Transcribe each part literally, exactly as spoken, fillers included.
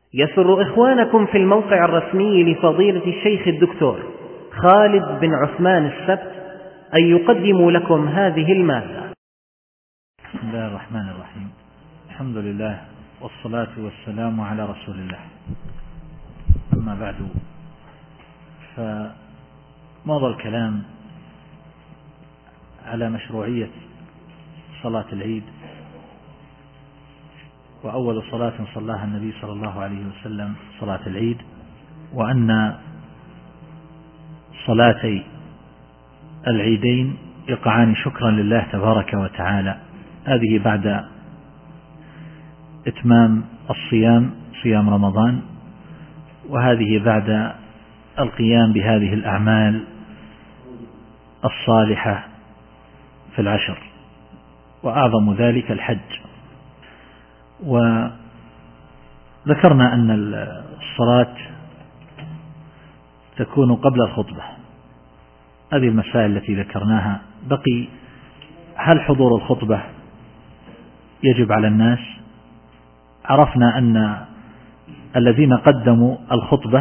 يسر إخوانكم في الموقع الرسمي لفضيلة الشيخ الدكتور خالد بن عثمان السبت أن يقدموا لكم هذه المادة. بسم الله الرحمن الرحيم. الحمد لله والصلاة والسلام على رسول الله. أما بعد، فمضى الكلام على مشروعية صلاة العيد، وأول صلاة صلاها النبي صلى الله عليه وسلم صلاة العيد، وأن صلاتي العيدين يقعان شكرا لله تبارك وتعالى، هذه بعد إتمام الصيام صيام رمضان، وهذه بعد القيام بهذه الأعمال الصالحة في العشر، وأعظم ذلك الحج. وذكرنا أن الصلاة تكون قبل الخطبة، هذه المسائل التي ذكرناها. بقي هل حضور الخطبة يجب على الناس؟ عرفنا أن الذين قدموا الخطبة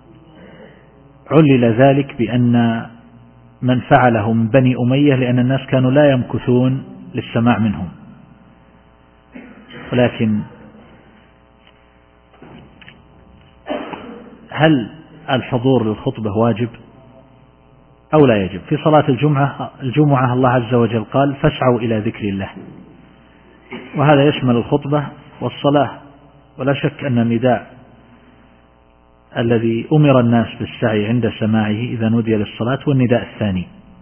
علل ذلك بأن من فعله من بني أمية، لأن الناس كانوا لا يمكثون للسماع منهم. ولكن هل الحضور للخطبة واجب أو لا يجب؟ في صلاة الجمعة الجمعة الله عز وجل قال: فاسعوا إلى ذكر الله، وهذا يشمل الخطبة والصلاة. ولا شك أن النداء الذي أمر الناس بالسعي عند سماعه إذا نودي للصلاة والنداء الثاني.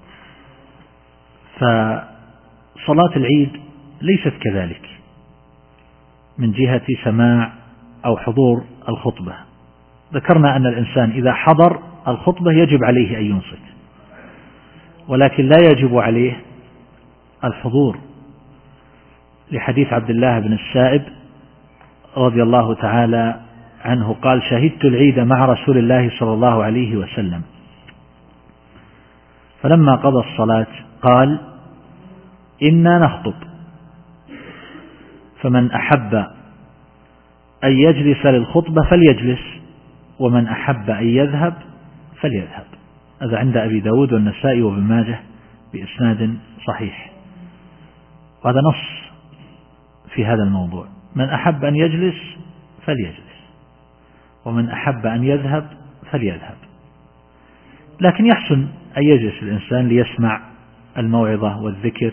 فصلاة العيد ليست كذلك من جهة سماع أو حضور الخطبة. ذكرنا أن الإنسان إذا حضر الخطبة يجب عليه أن ينصت، ولكن لا يجب عليه الحضور، لحديث عبد الله بن السائب رضي الله تعالى عنه قال: شهدت العيد مع رسول الله صلى الله عليه وسلم، فلما قضى الصلاة قال: إنا نخطب، فمن أحب أن يجلس للخطبة فليجلس، ومن أحب أن يذهب فليذهب. هذا عند أبي داود والنسائي وابن ماجه بإسناد صحيح، وهذا نص في هذا الموضوع: من أحب أن يجلس فليجلس، ومن أحب أن يذهب فليذهب. لكن يحسن أن يجلس الإنسان ليسمع الموعظة والذكر،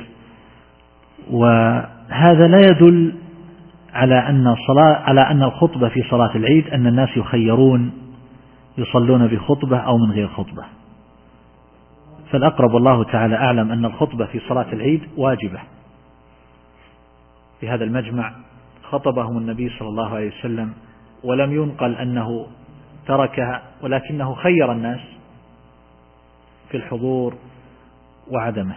وهذا لا يدل على أن صلاة على أن الخطبة في صلاة العيد أن الناس يخيرون يصلون بخطبة أو من غير خطبة. فالأقرب والله تعالى أعلم أن الخطبة في صلاة العيد واجبة. في هذا المجمع خطبهم النبي صلى الله عليه وسلم، ولم ينقل أنه تركها، ولكنه خير الناس في الحضور وعدمه.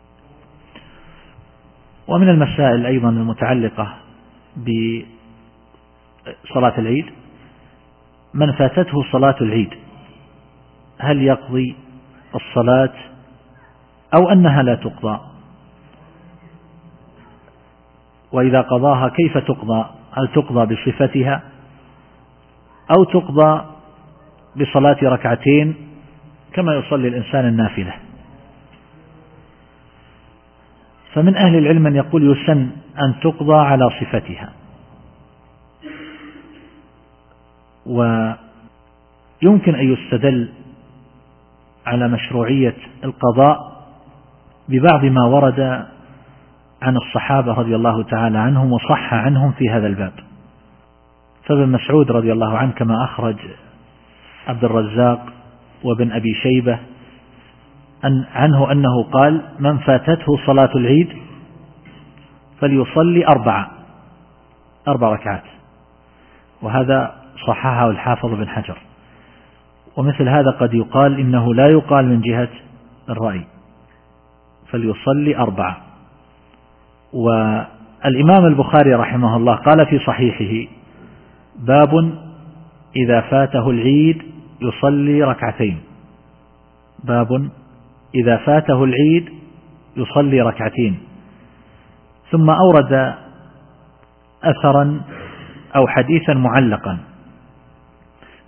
ومن المسائل أيضا المتعلقة بصلاة العيد: من فاتته صلاة العيد هل يقضي الصلاة أو أنها لا تقضى؟ وإذا قضاها كيف تقضى؟ هل تقضى بصفتها أو تقضى بصلاة ركعتين كما يصلي الإنسان النافلة؟ فمن أهل العلم من يقول يسن أن تقضى على صفتها، ويمكن أن يستدل على مشروعية القضاء ببعض ما ورد عن الصحابة رضي الله تعالى عنهم وصح عنهم في هذا الباب. فابن مسعود رضي الله عنه كما أخرج عبد الرزاق وابن أبي شيبة أن عنه أنه قال: من فاتته صلاة العيد فليصلي أربعة أربع ركعات، وهذا صححه الحافظ بن حجر. ومثل هذا قد يقال إنه لا يقال من جهة الرأي، فليصلي أربعة. والإمام البخاري رحمه الله قال في صحيحه: باب إذا فاته العيد يصلي ركعتين، باب إذا فاته العيد يصلي ركعتين. ثم أورد أثرا أو حديثا معلقا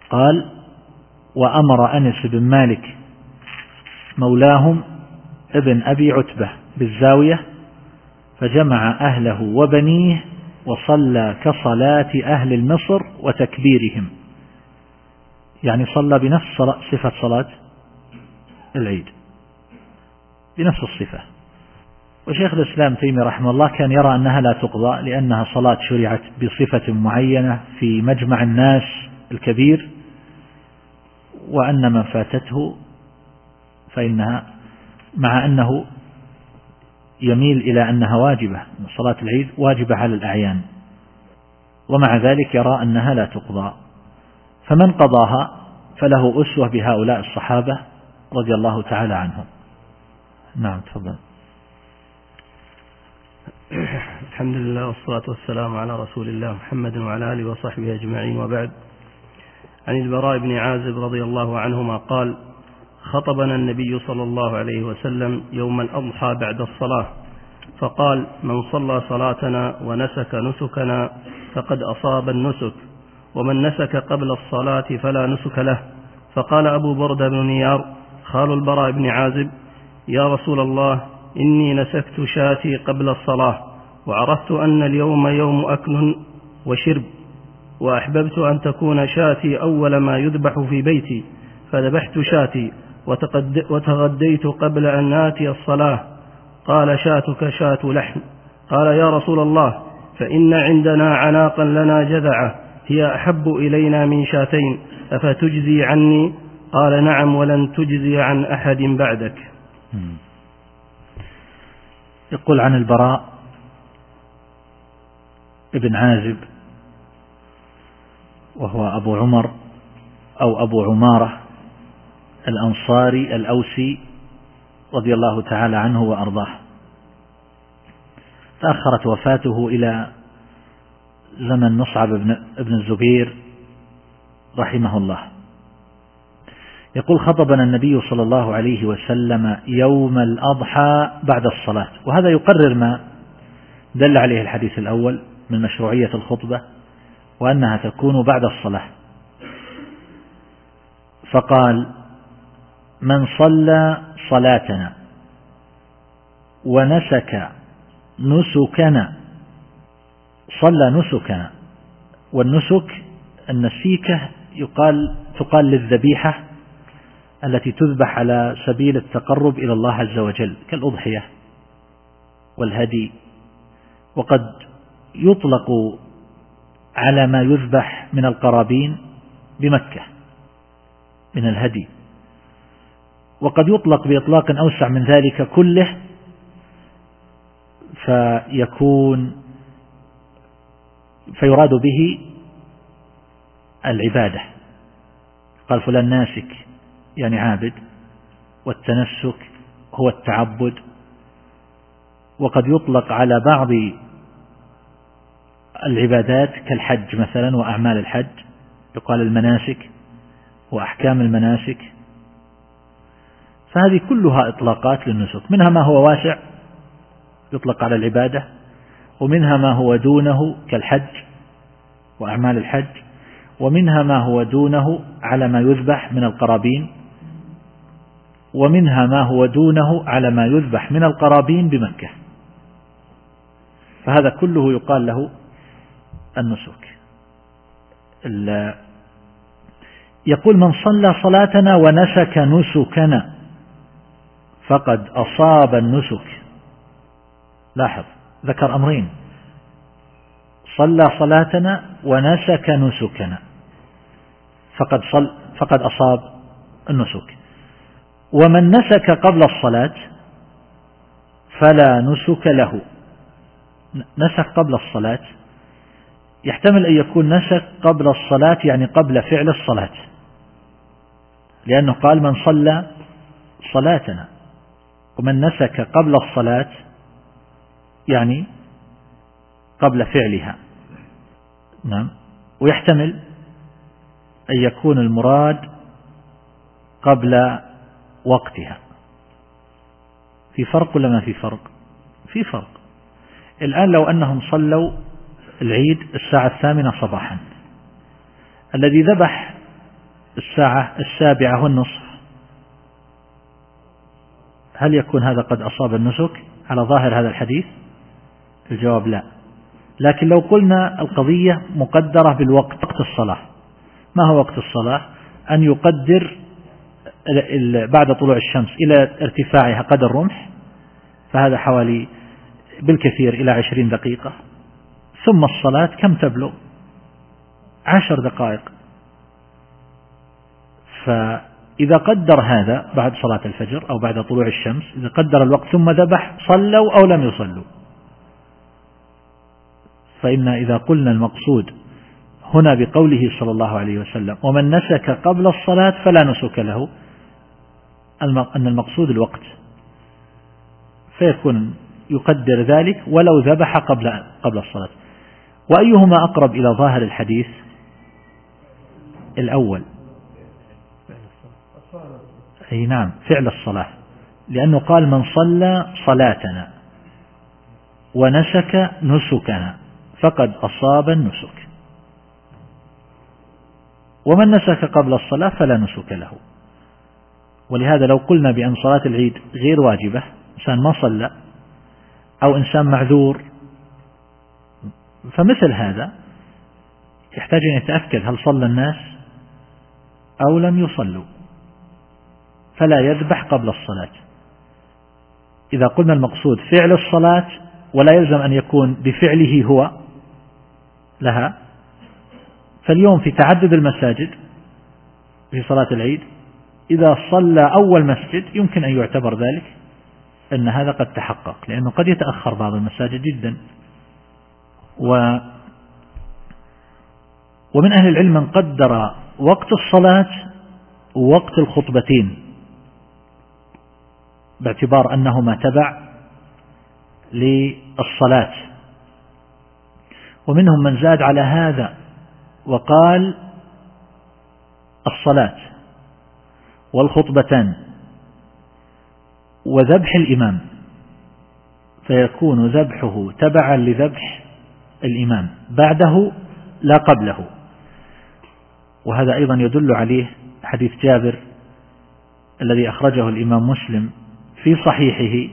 قال: وأمر أنس بن مالك مولاهم ابن أبي عتبة بالزاوية فجمع أهله وبنيه وصلى كصلاة أهل المصر وتكبيرهم، يعني صلى بنفس صفة صلاة العيد، بنفس الصفة. وشيخ الإسلام تيمية رحمه الله كان يرى أنها لا تقضى، لأنها صلاة شرعت بصفة معينة في مجمع الناس الكبير، وأن من فاتته فإنها، مع أنه يميل إلى أنها واجبة، صلاة العيد واجبة على الأعيان، ومع ذلك يرى أنها لا تقضى. فمن قضاها فله أسوة بهؤلاء الصحابة رضي الله تعالى عنهم. نعم تفضل. الحمد لله والصلاة والسلام على رسول الله محمد وعلى آله وصحبه أجمعين، وبعد. عن البراء بن عازب رضي الله عنهما قال: خطبنا النبي صلى الله عليه وسلم يوم الأضحى بعد الصلاة فقال: من صلى صلاتنا ونسك نسكنا فقد أصاب النسك، ومن نسك قبل الصلاة فلا نسك له. فقال أبو بردة بن نيار خال البراء بن عازب: يا رسول الله، إني نسكت شاتي قبل الصلاة، وعرفت أن اليوم يوم أكل وشرب، وأحببت أن تكون شاتي أول ما يذبح في بيتي، فذبحت شاتي وتغديت قبل أن ناتي الصلاة. قال: شاتك شات لحم. قال: يا رسول الله، فإن عندنا عناقا لنا جذعة هي أحب إلينا من شاتين، أفتجزي عني؟ قال: نعم، ولن تجزي عن أحد بعدك. يقول عن البراء ابن عازب، وهو أبو عمر أو أبو عمارة الأنصاري الأوسي رضي الله تعالى عنه وأرضاه، تأخرت وفاته إلى زمن مصعب بن الزبير رحمه الله. يقول: خطبنا النبي صلى الله عليه وسلم يوم الأضحى بعد الصلاة. وهذا يقرر ما دل عليه الحديث الأول من مشروعية الخطبة، وأنها تكون بعد الصلاة. فقال: من صلى صلاتنا ونسك نسكنا، صلى نسكنا، والنسك النسيكة يقال تقال للذبيحة التي تذبح على سبيل التقرب إلى الله عز وجل كالأضحية والهدي، وقد يطلق على ما يذبح من القرابين بمكة من الهدي، وقد يطلق بإطلاق أوسع من ذلك كله، فيكون فيراد به العبادة. قال: فلان ناسك يعني عابد، والتنسك هو التعبد. وقد يطلق على بعض العبادات كالحج مثلا وأعمال الحج، يقال المناسك وأحكام المناسك. فهذه كلها إطلاقات للنسك، منها ما هو واسع يطلق على العبادة، ومنها ما هو دونه كالحج وأعمال الحج، ومنها ما هو دونه على ما يذبح من القرابين، ومنها ما هو دونه على ما يذبح من القرابين بمكة. فهذا كله يقال له النسك. يقول: من صلى صلاتنا ونسك نسكنا فقد أصاب النسك. لاحظ، ذكر أمرين: صلى صلاتنا ونسك نسكنا، فقد, صل فقد أصاب النسك. ومن نسك قبل الصلاة فلا نسك له. نسك قبل الصلاة يحتمل أن يكون نسك قبل الصلاة يعني قبل فعل الصلاة، لأنه قال: من صلى صلاتنا. ومن نسك قبل الصلاة يعني قبل فعلها. نعم. ويحتمل أن يكون المراد قبل وقتها. في فرق ولا ما في فرق؟ في فرق. الآن لو أنهم صلوا العيد الساعة الثامنة صباحا، الذي ذبح الساعة السابعة والنصف، هل يكون هذا قد أصاب النسك على ظاهر هذا الحديث؟ الجواب لا. لكن لو قلنا القضية مقدرة بالوقت، وقت الصلاة، ما هو وقت الصلاة؟ أن يقدر بعد طلوع الشمس إلى ارتفاعها قدر رمح، فهذا حوالي بالكثير إلى عشرين دقيقة، ثم الصلاة كم تبلغ؟ عشر دقائق. فإذا قدر هذا بعد صلاة الفجر أو بعد طلوع الشمس، إذا قدر الوقت ثم ذبح صلوا أو لم يصلوا. فإن إذا قلنا المقصود هنا بقوله صلى الله عليه وسلم ومن نسك قبل الصلاة فلا نسك له، أن المقصود الوقت، فيكون يقدر ذلك ولو ذبح قبل قبل الصلاة. وأيهما أقرب إلى ظاهر الحديث؟ الأول، أي نعم، فعل الصلاة، لأنه قال من صلى صلاتنا ونسك نسكنا فقد أصاب النسك، ومن نسك قبل الصلاة فلا نسك له. ولهذا لو قلنا بأن صلاة العيد غير واجبة، إنسان ما صلى أو إنسان معذور، فمثل هذا يحتاج أن يتأكد هل صلى الناس أو لم يصلوا، فلا يذبح قبل الصلاة. إذا قلنا المقصود فعل الصلاة ولا يلزم أن يكون بفعله هو لها، فاليوم في تعدد المساجد في صلاة العيد إذا صلى أول مسجد يمكن أن يعتبر ذلك أن هذا قد تحقق، لأنه قد يتأخر بعض المساجد جدا. و ومن أهل العلم من قدر وقت الصلاة ووقت الخطبتين باعتبار أنهما تبع للصلاة، ومنهم من زاد على هذا وقال الصلاة والخطبتان وذبح الإمام، فيكون ذبحه تبعا لذبح الإمام بعده لا قبله. وهذا أيضا يدل عليه حديث جابر الذي أخرجه الإمام مسلم في صحيحه،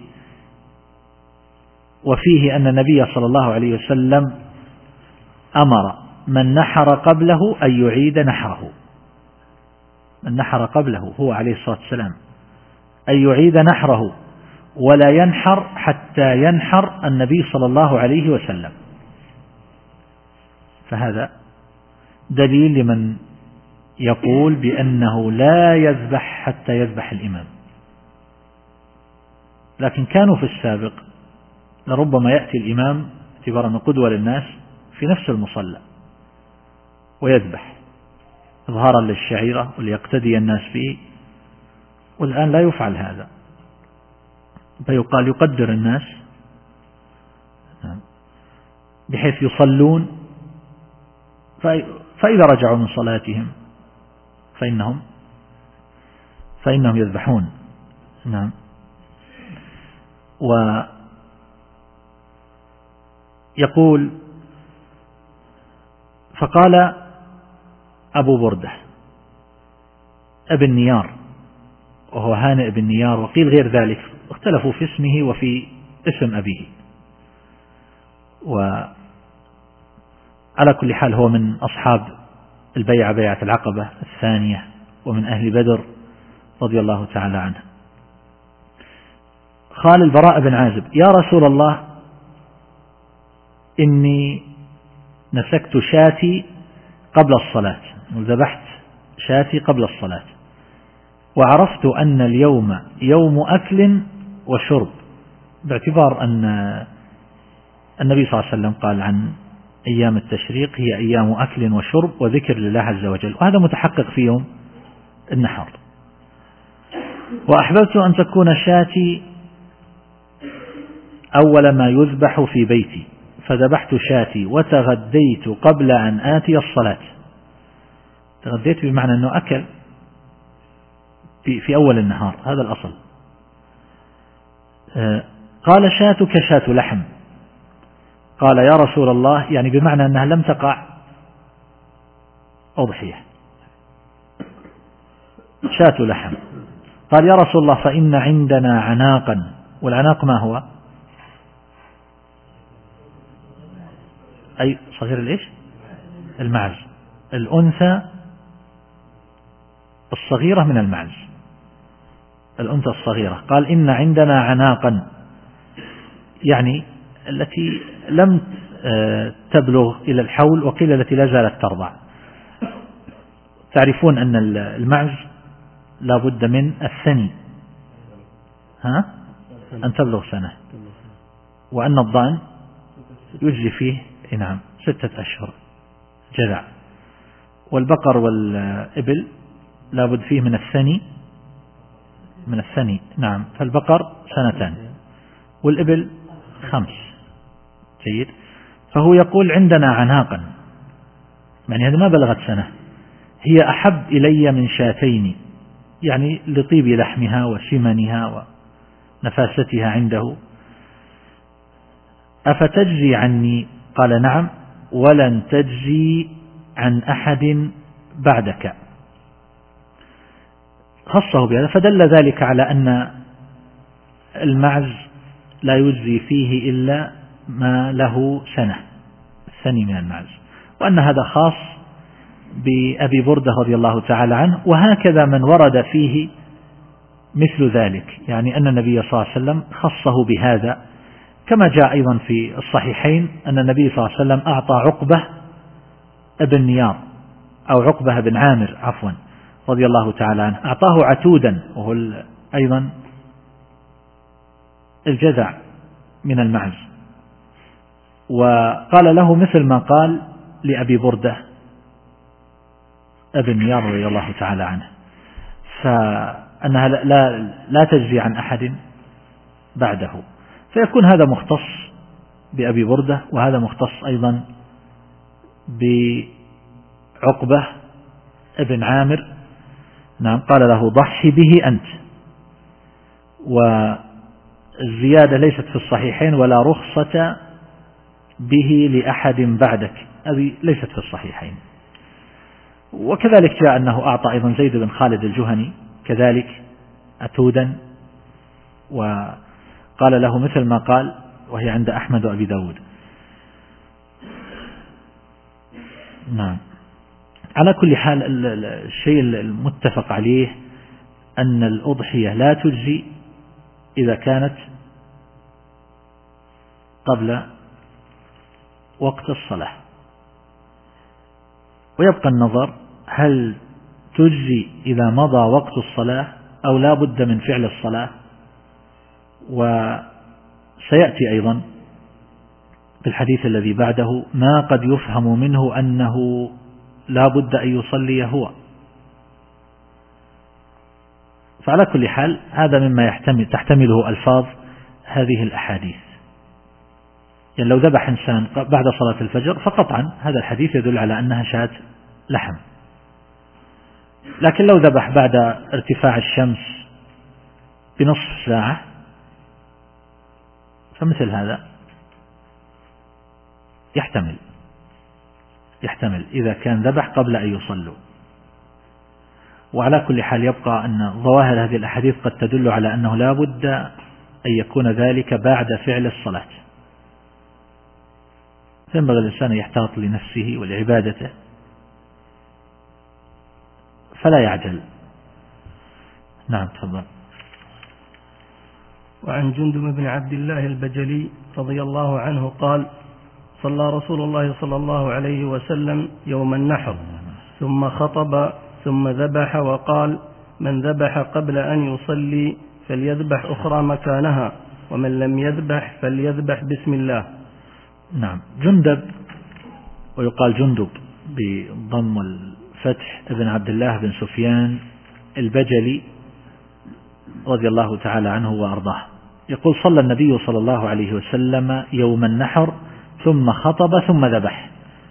وفيه أن النبي صلى الله عليه وسلم أمر من نحر قبله أن يعيد نحره، من نحر قبله هو عليه الصلاة والسلام أن يعيد نحره ولا ينحر حتى ينحر النبي صلى الله عليه وسلم. فهذا دليل لمن يقول بأنه لا يذبح حتى يذبح الإمام. لكن كانوا في السابق لربما يأتي الإمام اعتبارا قدوة للناس في نفس المصلى ويذبح إظهارا للشعيرة وليقتدي الناس به، والآن لا يفعل هذا، فيقال يقدر الناس بحيث يصلون، فإذا رجعوا من صلاتهم فإنهم فإنهم يذبحون. نعم. ويقول فقال أبو بردة ابن نيار، وهو هانئ بن نيار، وقيل غير ذلك، اختلفوا في اسمه وفي اسم أبيه، وعلى كل حال هو من أصحاب البيعة بيعة العقبة الثانية ومن أهل بدر رضي الله تعالى عنه. قال البراء بن عازب يا رسول الله إني نسكت شاتي قبل الصلاة، وذبحت شاتي قبل الصلاة، وعرفت أن اليوم يوم أكل وشرب، باعتبار أن النبي صلى الله عليه وسلم قال عن أيام التشريق هي أيام أكل وشرب وذكر لله عز وجل، وهذا متحقق في يوم النحر. وأحببت أن تكون شاتي أول ما يذبح في بيتي، فذبحت شاتي وتغديت قبل أن آتي الصلاة. تغديت بمعنى أنه أكل في أول النهار، هذا الأصل. قال شاتك شات لحم، قال يا رسول الله يعني بمعنى أنها لم تقع أضحية. شاة لحم. قال: يا رسول الله فإن عندنا عناقا. والعناق ما هو؟ أي صغير الإيش؟ المعز، الأنثى الصغيرة من المعز، الأنثى الصغيرة. قال: إن عندنا عناقا، يعني التي لم تبلغ إلى الحول، وقيل التي لا زالت ترضع. تعرفون أن المعز لا بد من الثني، ها؟ أن تبلغ سنة، وأن الضأن يجري فيه نعم ستة أشهر جذع. والبقر والإبل لا بد فيه من الثني، من الثني نعم، فالبقر سنتان والإبل خمس. جيد. فهو يقول: عندنا عناقا، يعني هذا ما بلغت سنة، هي أحب إلي من شاتين، يعني لطيب لحمها وسمنها ونفاستها عنده. أفتجزي عني؟ قال: نعم، ولن تجزي عن أحد بعدك. خصه بهذا، فدل ذلك على أن المعز لا يجزي فيه إلا ما له سنة، الثاني من المعز، وأن هذا خاص بأبي بردة رضي الله تعالى عنه. وهكذا من ورد فيه مثل ذلك، يعني أن النبي صلى الله عليه وسلم خصه بهذا، كما جاء أيضا في الصحيحين أن النبي صلى الله عليه وسلم أعطى عقبة ابن نيار أو عقبة بن عامر عفوا رضي الله تعالى عنه، أعطاه عتودا، وهو أيضا الجذع من المعز، وقال له مثل ما قال لأبي بردة ابن نيار رضي الله تعالى عنه، فأنها لا, لا تجزي عن أحد بعده. فيكون هذا مختص بأبي بردة، وهذا مختص أيضا بعقبة ابن عامر. نعم. قال له: ضحي به أنت. والزيادة ليست في الصحيحين: ولا رخصة به لأحد بعدك، هذه ليست في الصحيحين. وكذلك جاء أنه أعطى أيضا زيد بن خالد الجهني كذلك عتودا، وقال له مثل ما قال، وهي عند أحمد وأبي داود. نعم. على كل حال الشيء المتفق عليه أن الأضحية لا تجزي إذا كانت قبل وقت الصلاة، ويبقى النظر هل تجزي إذا مضى وقت الصلاة أو لا بد من فعل الصلاة. وسيأتي أيضا في الحديث الذي بعده ما قد يفهم منه أنه لا بد أن يصلي هو. فعلى كل حال هذا مما يحتمل تحتمله ألفاظ هذه الأحاديث. يعني لو ذبح إنسان بعد صلاة الفجر فقطعا هذا الحديث يدل على أنها شاة لحم، لكن لو ذبح بعد ارتفاع الشمس بنصف ساعة فمثل هذا يحتمل يحتمل إذا كان ذبح قبل أن يصلوا. وعلى كل حال يبقى أن ظواهر هذه الأحاديث قد تدل على أنه لا بد أن يكون ذلك بعد فعل الصلاة، فينبغي الإنسان يحتاط لنفسه ولعبادته فلا يعجل. نعم تفضل. وعن جندب بن عبد الله البجلي رضي الله عنه قال: صلى رسول الله صلى الله عليه وسلم يوم النحر ثم خطب ثم ذبح وقال: من ذبح قبل أن يصلي فليذبح أخرى مكانها، ومن لم يذبح فليذبح بسم الله. نعم. جندب، ويقال جندب بضم الفتح، ابن عبد الله بن سفيان البجلي رضي الله تعالى عنه وأرضاه، يقول: صلى النبي صلى الله عليه وسلم يوم النحر ثم خطب ثم ذبح،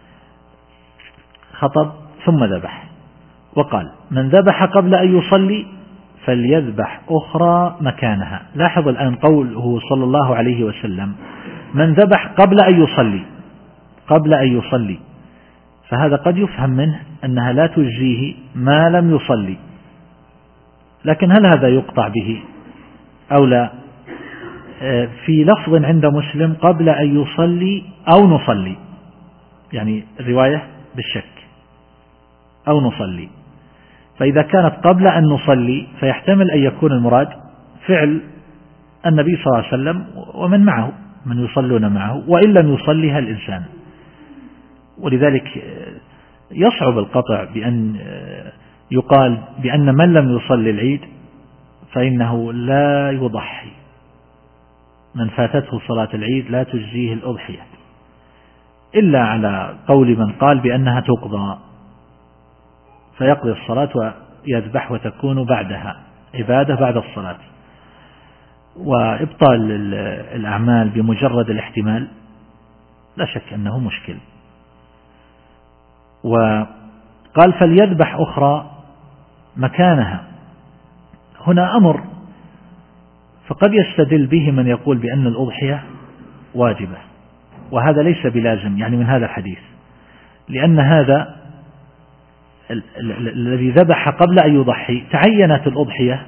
خطب ثم ذبح وقال: من ذبح قبل أن يصلي فليذبح أخرى مكانها. لاحظ الآن قوله صلى الله عليه وسلم من ذبح قبل أن يصلي، قبل أن يصلي، فهذا قد يفهم منه أنها لا تجزيه ما لم يصلي، لكن هل هذا يقطع به أو لا؟ في لفظ عند مسلم قبل أن يصلي أو نصلي، يعني الرواية بالشك أو نصلي، فإذا كانت قبل أن نصلي فيحتمل أن يكون المراد فعل النبي صلى الله عليه وسلم ومن معه من يصلون معه، وإن لم يصليها الإنسان. ولذلك يصعب القطع بأن يقال بأن من لم يصلي العيد فإنه لا يضحي، من فاتته صلاة العيد لا تجزيه الأضحية، إلا على قول من قال بأنها تقضى فيقضي الصلاة ويذبح وتكون بعدها عبادة بعد الصلاة. وإبطال الأعمال بمجرد الاحتمال لا شك أنه مشكل. وقال فليذبح أخرى مكانها، هنا أمر، فقد يستدل به من يقول بأن الأضحية واجبة، وهذا ليس بلازم يعني من هذا الحديث، لأن هذا الذي ذبح قبل أن يضحي تعينت الأضحية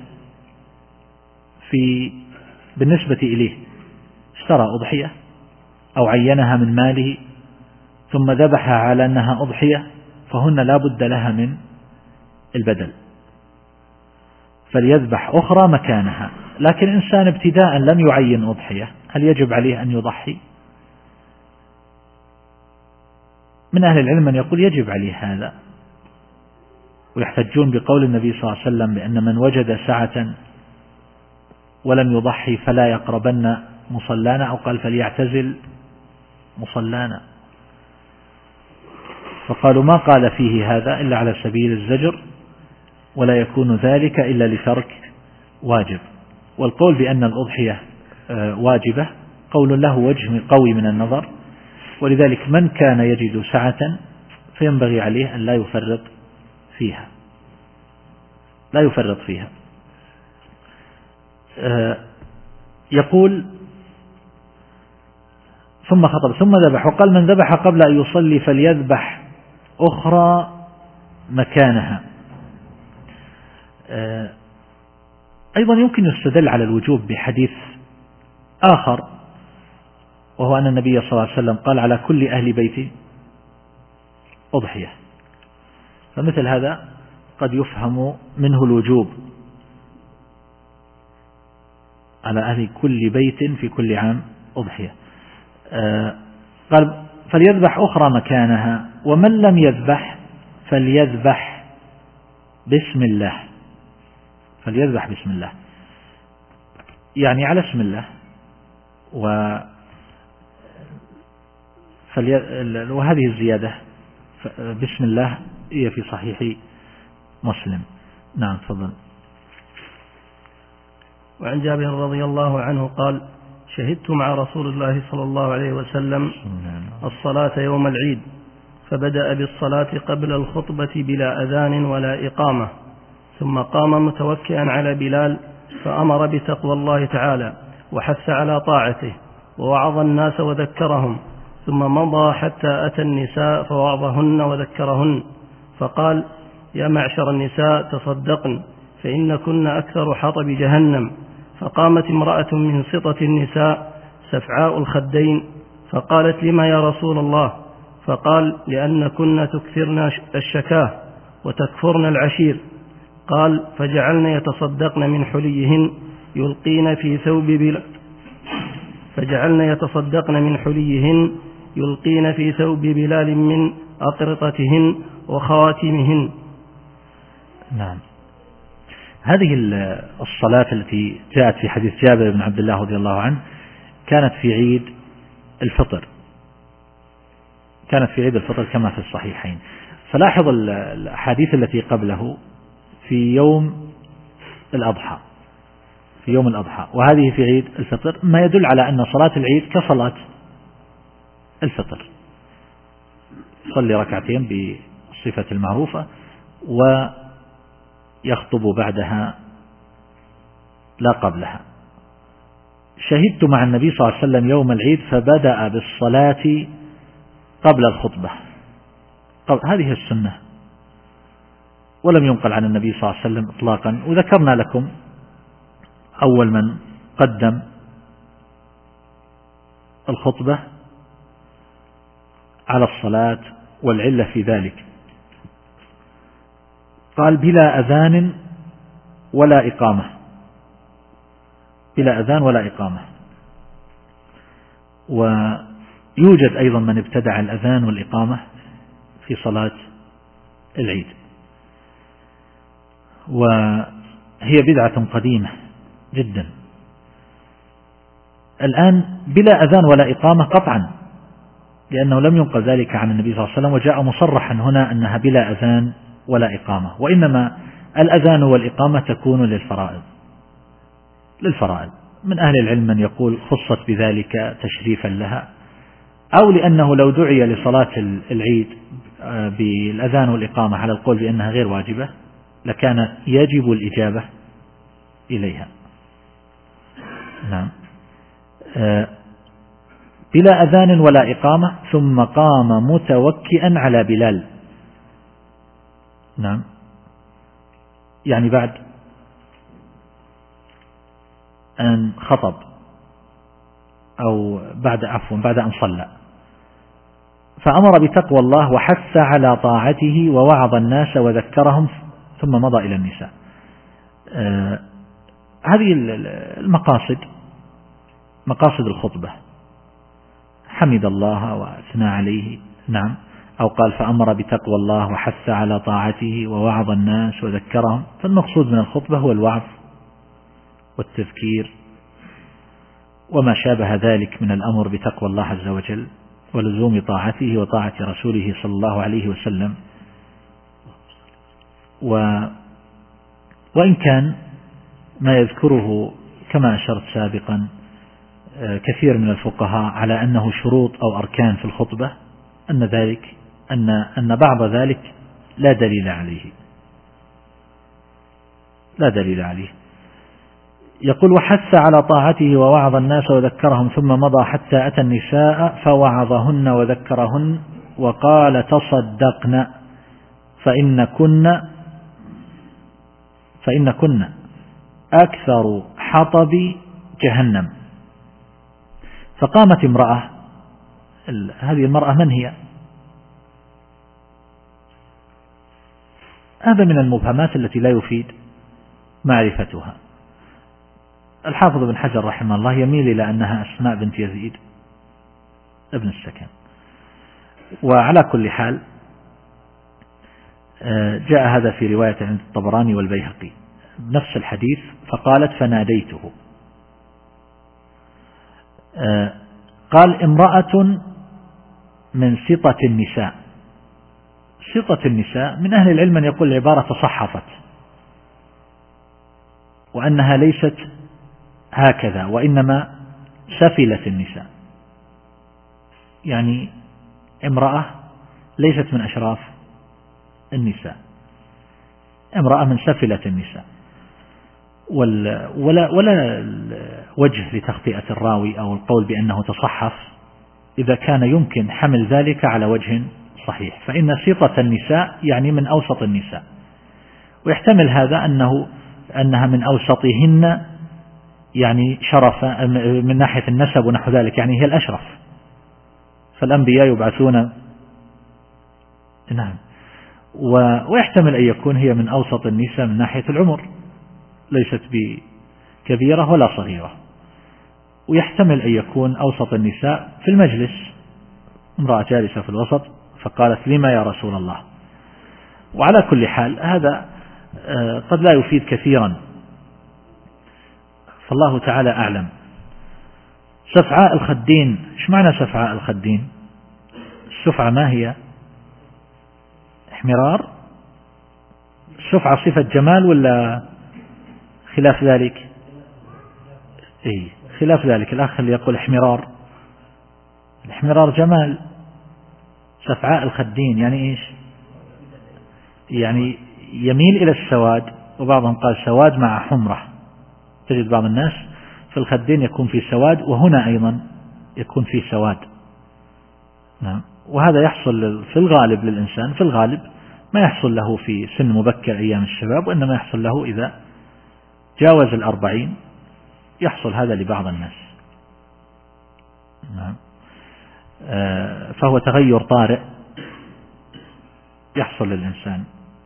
في بالنسبة إليه، اشترى أضحية أو عينها من ماله ثم ذبحها على أنها أضحية، فهن لا بد لها من البدل، فليذبح أخرى مكانها. لكن إنسان ابتداء لم يعين أضحية، هل يجب عليه أن يضحي؟ من أهل العلم من يقول يجب عليه هذا، ويحتجون بقول النبي صلى الله عليه وسلم بأن من وجد سعة ولم يضحي فلا يقربن مصلانا، أو قال فليعتزل مصلانا، فقالوا ما قال فيه هذا إلا على سبيل الزجر، ولا يكون ذلك إلا لترك واجب. والقول بأن الأضحية واجبة قول له وجه قوي من النظر، ولذلك من كان يجد سعة فينبغي عليه أن لا يفرط فيها، لا يفرط فيها. يقول ثم خطب ثم ذبح، وقال من ذبح قبل أن يصلي فليذبح أخرى مكانها. أيضا يمكن يستدل على الوجوب بحديث آخر، وهو أن النبي صلى الله عليه وسلم قال على كل أهل بيت أضحية، فمثل هذا قد يفهم منه الوجوب على أهل كل بيت في كل عام أضحية. قال فليذبح أخرى مكانها، ومن لم يذبح فليذبح بسم الله، فليذبح بسم الله يعني على اسم الله. و وهذه الزيادة بسم الله هي في صحيح مسلم. نعم تفضل. وعن جابر رضي الله عنه قال شهدت مع رسول الله صلى الله عليه وسلم الصلاة يوم العيد، فبدأ بالصلاة قبل الخطبة بلا أذان ولا إقامة، ثم قام متوكئا على بلال فأمر بتقوى الله تعالى وحث على طاعته ووعظ الناس وذكرهم، ثم مضى حتى أتى النساء فوعظهن وذكرهن، فقال يا معشر النساء تصدقن فإن كن أكثر حطب جهنم. فقامت امرأة من سطة النساء سفعاء الخدين فقالت لما يا رسول الله؟ فقال لأن كن تكثرن الشكاه وتكفرن العشير. قال فجعلن يتصدقن من حليهن يلقين في ثوب بلال فجعلن يتصدقن من حليهن يلقين في ثوب بلال من أقرطتهن وخواتمهن. نعم. هذه الصلاة التي جاءت في حديث جابر بن عبد الله رضي الله عنه كانت في عيد الفطر، كانت في عيد الفطر كما في الصحيحين. فلاحظ الأحاديث التي قبله في يوم الأضحى، في يوم الأضحى، وهذه في عيد الفطر، ما يدل على أن صلاة العيد كصلاة الفطر، صلي ركعتين بالصفة المعروفة ويخطب بعدها لا قبلها. شهدت مع النبي صلى الله عليه وسلم يوم العيد فبدأ بالصلاة قبل الخطبة، هذه السنة، ولم ينقل عن النبي صلى الله عليه وسلم إطلاقا. وذكرنا لكم أول من قدم الخطبة على الصلاة والعلة في ذلك، قال بلا أذان ولا إقامة، بلا أذان ولا إقامة. ويوجد أيضا من ابتدع الأذان والإقامة في صلاة العيد، وهي بدعة قديمة جدا. الآن بلا أذان ولا إقامة قطعا، لأنه لم ينقل ذلك عن النبي صلى الله عليه وسلم، وجاء مصرحا هنا أنها بلا أذان ولا إقامة. وإنما الأذان والإقامة تكون للفرائض، للفرائض. من أهل العلم من يقول خصت بذلك تشريفا لها، أو لأنه لو دعي لصلاة العيد بالأذان والإقامة على القول بأنها غير واجبة لكان يجب الإجابة إليها. نعم. بلا أذان ولا إقامة، ثم قام متوكئا على بلال. نعم، يعني بعد أن خطب أو بعد عفوا بعد أن صلى، فأمر بتقوى الله وحث على طاعته ووعظ الناس وذكرهم، ثم مضى إلى النساء. آه هذه المقاصد مقاصد الخطبة، حمد الله وأثنى عليه. نعم. أو قال فأمر بتقوى الله وحث على طاعته ووعظ الناس وذكرهم، فالمقصود من الخطبة هو الوعظ والتذكير وما شابه ذلك من الأمر بتقوى الله عز وجل ولزوم طاعته وطاعة رسوله صلى الله عليه وسلم. و وإن كان ما يذكره كما أشرت سابقا كثير من الفقهاء على أنه شروط أو أركان في الخطبة، أن ذلك أن أن بعض ذلك لا دليل عليه، لا دليل عليه. يقول وحث على طاعته ووعظ الناس وذكرهم، ثم مضى حتى أتى النساء فوعظهن وذكرهن وقال تصدقن فإن كن فإن كن أكثر حطب جهنم. فقامت امرأة، هذه المرأة من هي؟ هذا من المبهمات التي لا يفيد معرفتها. الحافظ بن حجر رحمه الله يميل إلى أنها أسماء بنت يزيد ابن السكن. وعلى كل حال جاء هذا في رواية عند الطبراني والبيهقي نفس الحديث، فقالت فناديته. قال امرأة من سطة النساء. سطة النساء من أهل العلم من يقول العبارة تصحفت، وأنها ليست هكذا وإنما سفلت النساء، يعني امرأة ليست من أشراف النساء، امرأة من سفلة النساء. ولا, ولا وجه لتخطئة الراوي أو القول بأنه تصحف إذا كان يمكن حمل ذلك على وجه صحيح، فإن سطة النساء يعني من أوسط النساء، ويحتمل هذا أنه أنها من أوسطهن يعني شرف من ناحية النسب ونحو ذلك، يعني هي الأشرف، فالأنبياء يبعثون. نعم. ويحتمل أن يكون هي من أوسط النساء من ناحية العمر، ليست بكبيرة ولا صغيرة. ويحتمل أن يكون أوسط النساء في المجلس، امرأة جالسة في الوسط فقالت لما يا رسول الله. وعلى كل حال هذا قد لا يفيد كثيرا، فالله تعالى أعلم. سفعاء الخدين، ايش معنى سفعاء الخدين؟ السفعة ما هي؟ احمرار؟ السفعة صفة جمال ولا خلاف ذلك؟ اي خلاف ذلك. الأخ اللي يقول احمرار، الاحمرار جمال. سفعاء الخدين يعني ايش؟ يعني يميل إلى السواد، وبعضهم قال سواد مع حمرة. تجد بعض الناس في الخدين يكون في سواد، وهنا أيضا يكون في سواد. نعم. وهذا يحصل في الغالب للإنسان، في الغالب ما يحصل له في سن مبكر أيام الشباب، وإنما يحصل له إذا جاوز الأربعين، يحصل هذا لبعض الناس. نعم. فهو تغير طارئ يحصل للإنسان.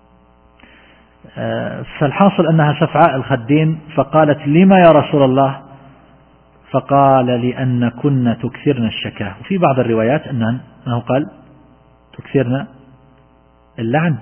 فالحاصل أنها سفعاء الخدين، فقالت لما يا رسول الله؟ فقال لأن كنا تكثرن الشكاه. وفي بعض الروايات أنه قال تكثرن اللعن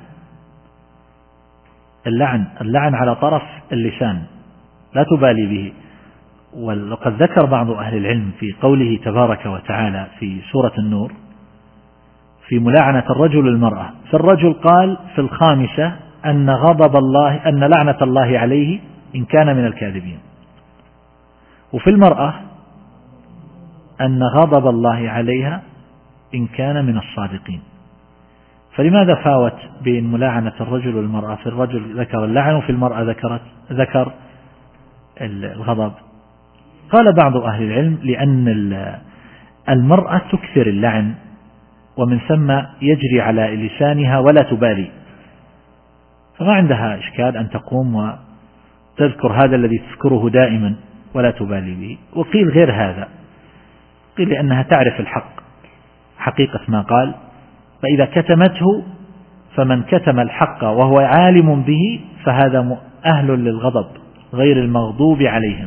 اللعن اللعن على طرف اللسان، لا تبالي به. وقد ذكر بعض أهل العلم في قوله تبارك وتعالى في سورة النور في ملاعنة الرجل المرأة، فالرجل قال في الخامسة أن غضب الله أن لعنة الله عليه إن كان من الكاذبين، وفي المرأة أن غضب الله عليها إن كان من الصادقين. فلماذا فاوت بين ملاعنة الرجل والمرأة؟ في الرجل ذكر اللعن وفي المرأة ذكرت ذكر الغضب. قال بعض أهل العلم لأن المرأة تكثر اللعن ومن ثم يجري على لسانها ولا تبالي، فما عندها إشكال أن تقوم وتذكر هذا الذي تذكره دائما ولا تبالي به. وقيل غير هذا، قيل لأنها تعرف الحق حقيقة ما قال، فإذا كتمته فمن كتم الحق وهو عالم به فهذا أهل للغضب غير المغضوب عليهم.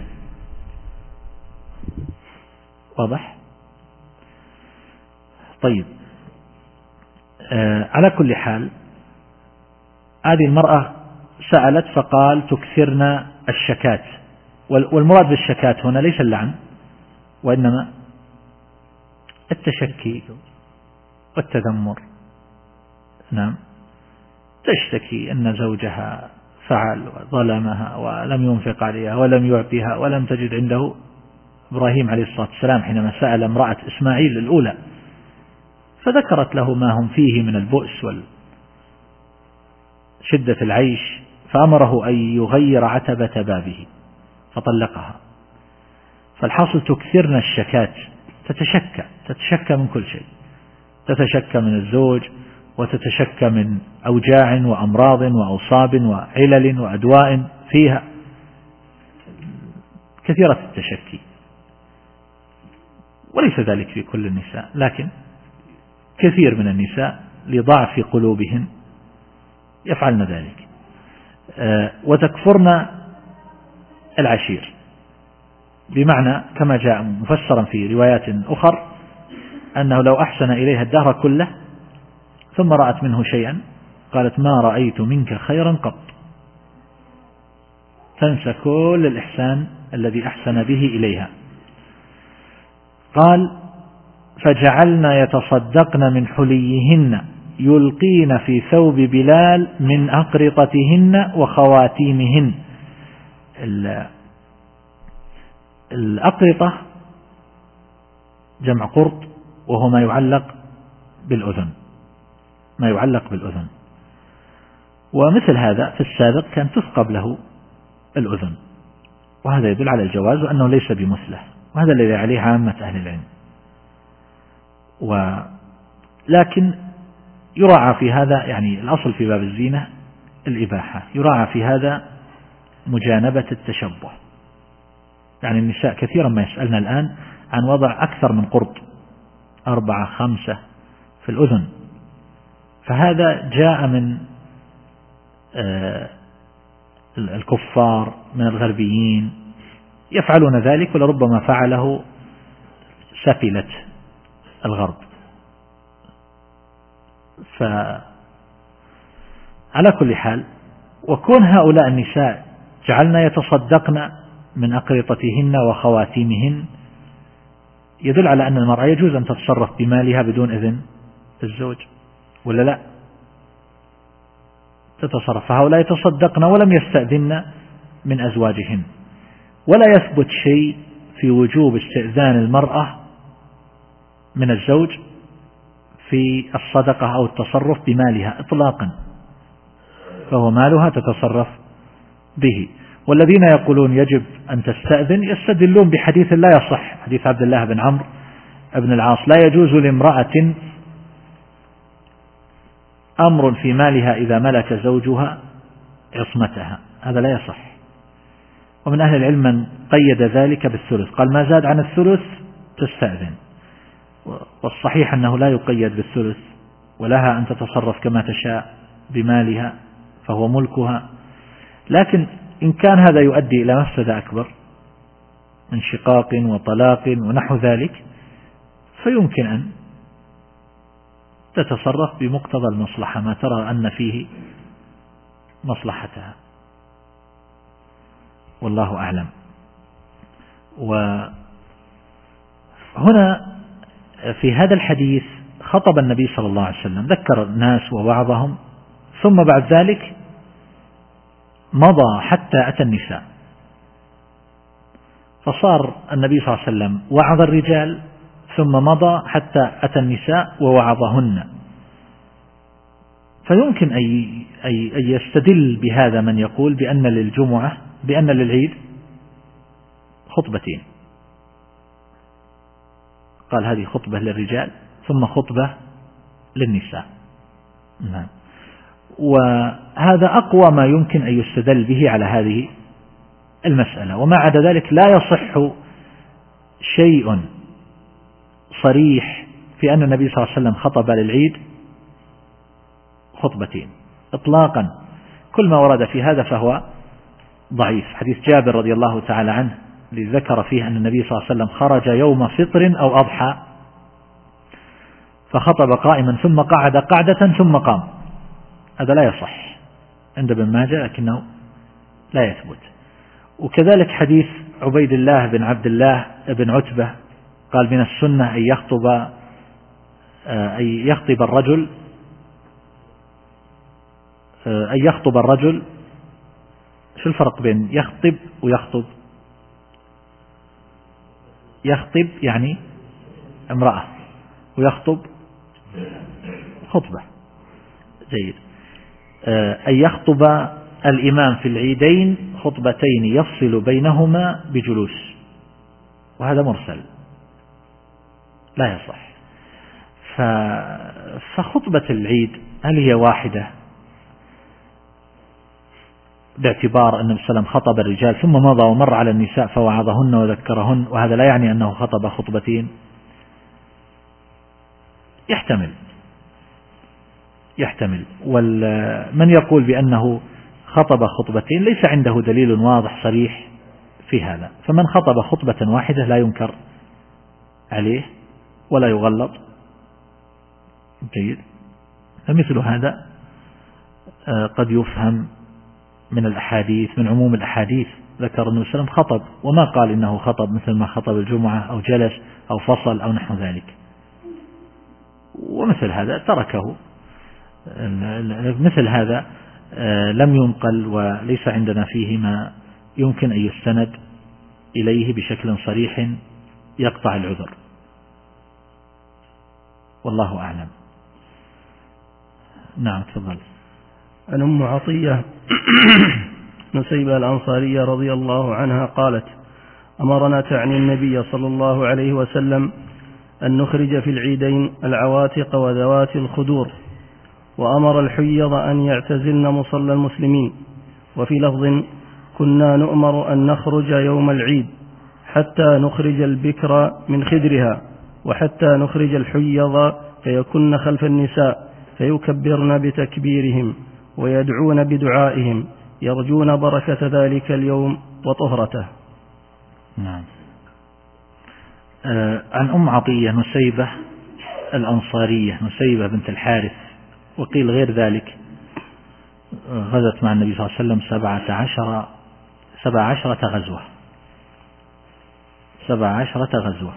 واضح؟ طيب، آه على كل حال هذه المرأة سألت فقال تكثرن الشكات، والمراد بالشكات هنا ليس اللعن وإنما التشكي والتذمر. نعم، تشتكي أن زوجها فعل وظلمها ولم ينفق عليها ولم يعطيها ولم تجد عنده. إبراهيم عليه الصلاة والسلام حينما سأل امرأة إسماعيل الأولى فذكرت له ما هم فيه من البؤس وشدة العيش، فأمره أن يغير عتبة بابه فطلقها. فالحاصل تكثرن الشكات، تتشكى تتشكى من كل شيء، تتشكى من الزوج وتتشكى من أوجاع وأمراض وأوصاب وعلل وأدواء فيها، كثيرة التشكي. وليس ذلك في كل النساء، لكن كثير من النساء لضعف قلوبهن يفعلن ذلك. وتكفرن العشير، بمعنى كما جاء مفسرا في روايات أخر أنه لو أحسن إليها الدهر كله ثم رأت منه شيئا قالت ما رأيت منك خيرا قط، تنسى كل الإحسان الذي أحسن به إليها. قال فجعلنا يتصدقن من حليهن يلقين في ثوب بلال من أقرطتهن وخواتيمهن. الأقرطة جمع قرط، وهو ما يعلق بالأذن، ما يعلق بالأذن. ومثل هذا في السابق كان تثقب له الأذن، وهذا يدل على الجواز وأنه ليس بمثله، وهذا الذي عليه عامة أهل العلم. ولكن يراعى في هذا، يعني الأصل في باب الزينة الإباحة، يراعى في هذا مجانبة التشبه. يعني النساء كثيرا ما يسألنا الآن عن وضع أكثر من قرط، أربعة خمسة في الأذن، فهذا جاء من الكفار من الغربيين يفعلون ذلك، ولربما فعله سفلة الغرب. فعلى كل حال، وكون هؤلاء النساء جعلنا يتصدقن من أقرطتهن وخواتيمهن يدل على أن المرأة يجوز أن تتصرف بمالها بدون إذن الزوج، ولا لا؟ تتصرف. فهؤلاء يتصدقن ولم يستأذن من أزواجهن، ولا يثبت شيء في وجوب استئذان المرأة من الزوج في الصدقة أو التصرف بمالها إطلاقا، فهو مالها تتصرف به. والذين يقولون يجب أن تستأذن يستدلون بحديث لا يصح، حديث عبد الله بن عمرو بن العاص: لا يجوز لامرأة أمر في مالها إذا ملك زوجها عصمتها، هذا لا يصح. ومن أهل العلم من قيد ذلك بالثلث، قال ما زاد عن الثلث تستأذن، والصحيح أنه لا يقيد بالثلث، ولها أن تتصرف كما تشاء بمالها فهو ملكها. لكن إن كان هذا يؤدي إلى مفسدة أكبر من شقاق وطلاق ونحو ذلك فيمكن أن تتصرف بمقتضى المصلحة، ما ترى أن فيه مصلحتها، والله أعلم. وهنا في هذا الحديث خطب النبي صلى الله عليه وسلم، ذكر الناس ووعظهم، ثم بعد ذلك مضى حتى أتى النساء، فصار النبي صلى الله عليه وسلم وعظ الرجال ثم مضى حتى أتى النساء ووعظهن. فيمكن أن يستدل بهذا من يقول بأن للجمعة بأن للعيد خطبتين، قال هذه خطبة للرجال ثم خطبة للنساء. نعم. وهذا أقوى ما يمكن أن يستدل به على هذه المسألة، وما عدا ذلك لا يصح شيء صريح في أن النبي صلى الله عليه وسلم خطب للعيد خطبتين إطلاقا. كل ما ورد في هذا فهو ضعيف. حديث جابر رضي الله تعالى عنه الذي ذكر فيه أن النبي صلى الله عليه وسلم خرج يوم فطر أو أضحى فخطب قائما ثم قعد قعدة ثم قام، هذا لا يصح عند ابن ماجه لكنه لا يثبت. وكذلك حديث عبيد الله بن عبد الله بن عتبة قال من السنة أن يخطب أن يخطب الرجل أن يخطب الرجل شو الفرق بين يخطب ويخطب؟ يخطب يعني امرأة، ويخطب خطبة. جيد. أن يخطب الإمام في العيدين خطبتين يفصل بينهما بجلوس، وهذا مرسل لا يصح. فخطبة العيد هل هي واحدة باعتبار أن النبي صلى الله عليه وسلم خطب الرجال ثم مضى ومر على النساء فوعظهن وذكرهن، وهذا لا يعني أنه خطب خطبتين؟ يحتمل يحتمل ومن يقول بأنه خطب خطبتين ليس عنده دليل واضح صريح في هذا، فمن خطب خطبة واحدة لا ينكر عليه ولا يغلط. جيد. فمثل هذا قد يفهم من الأحاديث، من عموم الأحاديث ذكر النبي صلى الله عليه وسلم خطب وما قال إنه خطب مثل ما خطب الجمعة أو جلس أو فصل أو نحو ذلك، ومثل هذا تركه. مثل هذا لم ينقل وليس عندنا فيه ما يمكن أن يستند إليه بشكل صريح يقطع العذر، والله أعلم. نعم تفضل. عن أم عطية نسيبة الأنصارية رضي الله عنها قالت: أمرنا تعني النبي صلى الله عليه وسلم أن نخرج في العيدين العواتق وذوات الخدور، وأمر الحيض أن يعتزلن مصلى المسلمين. وفي لفظ: كنا نؤمر أن نخرج يوم العيد حتى نخرج البكر من خدرها، وحتى نخرج الحيض فيكن خلف النساء فيكبرن بتكبيرهم ويدعون بدعائهم يرجون بركة ذلك اليوم وطهرته. نعم. آه عن أم عطية نسيبة الأنصارية، نسيبة بنت الحارث، وقيل غير ذلك، غزت مع النبي صلى الله عليه وسلم سبعة عشر سبع عشرة غزوة سبع عشرة غزوة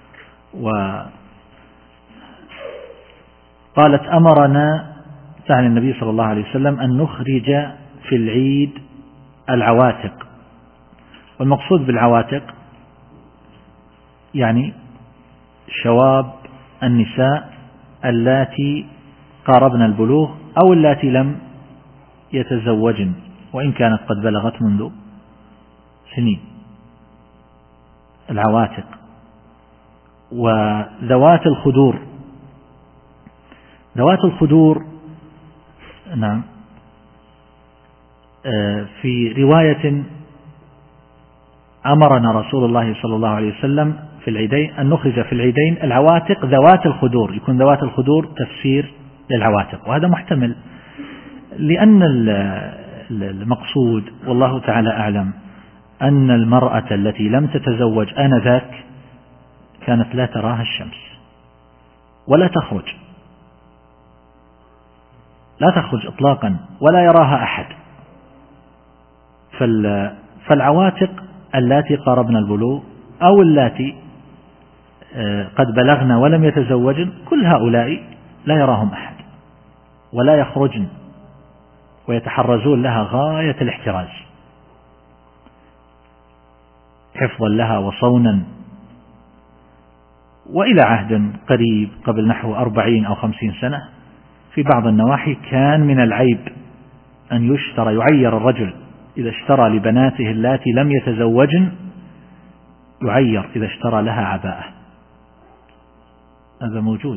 وقالت: أمرنا تعني النبي صلى الله عليه وسلم أن نخرج في العيد العواتق. والمقصود بالعواتق يعني شواب النساء اللاتي قاربن البلوغ أو اللاتي لم يتزوجن وإن كانت قد بلغت منذ سنين، العواتق. وذوات الخدور، ذوات الخدور نعم. في رواية أمرنا رسول الله صلى الله عليه وسلم في العيدين أن نخرج في العيدين العواتق ذوات الخدور، يكون ذوات الخدور تفسير للعواتق، وهذا محتمل لأن المقصود والله تعالى أعلم أن المرأة التي لم تتزوج آنذاك كانت لا تراها الشمس ولا تخرج، لا تخرج إطلاقا ولا يراها أحد. فالعواتق اللاتي قاربن البلوغ أو اللاتي قد بلغن ولم يتزوجن كل هؤلاء لا يراهم أحد ولا يخرجن، ويتحرزون لها غاية الاحتراز حفظا لها وصونا. وإلى عهد قريب قبل نحو أربعين أو خمسين سنة في بعض النواحي كان من العيب أن يشترى، يعير الرجل إذا اشترى لبناته اللاتي لم يتزوجن، يعير إذا اشترى لها عباءة. هذا موجود.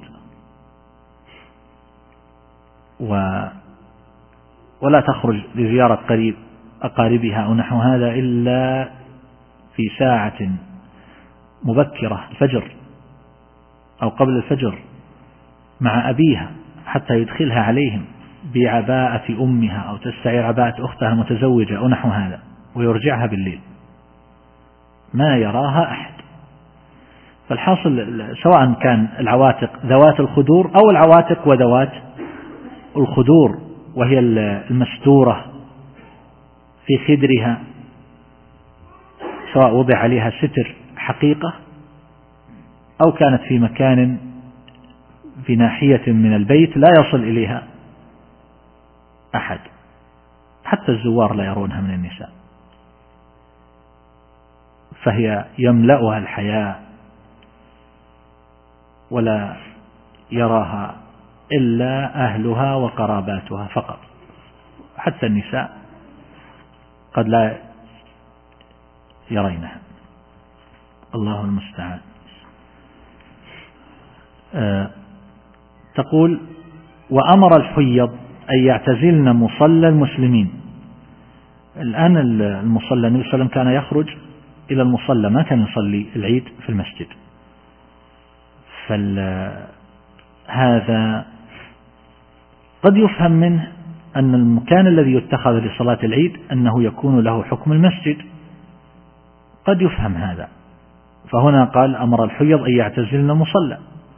و ولا تخرج لزيارة قريب أقاربها أو نحو هذا إلا في ساعة مبكرة الفجر أو قبل الفجر مع أبيها حتى يدخلها عليهم بعباءة أمها أو تستعير عباءة أختها المتزوجة أو نحو هذا ويرجعها بالليل، ما يراها أحد. فالحاصل سواء كان العواتق ذوات الخدور أو العواتق وذوات الخدور وهي المستورة في خدرها، سواء وضع عليها ستر حقيقة أو كانت في مكان في ناحية من البيت لا يصل إليها أحد، حتى الزوار لا يرونها من النساء، فهي يملأها الحياء ولا يراها إلا أهلها وقراباتها فقط، حتى النساء قد لا يرينها. الله المستعان. أه تقول: وأمر الحيض أن يعتزلن مصلى المسلمين. الآن المصلى النبي صلى الله عليه وسلم كان يخرج إلى المصلى، ما كان يصلي العيد في المسجد. فهذا قد يفهم منه أن المكان الذي يتخذ لصلاة العيد أنه يكون له حكم المسجد، قد يفهم هذا. فهنا قال: أمر الحيض أن يعتزلن مصلى،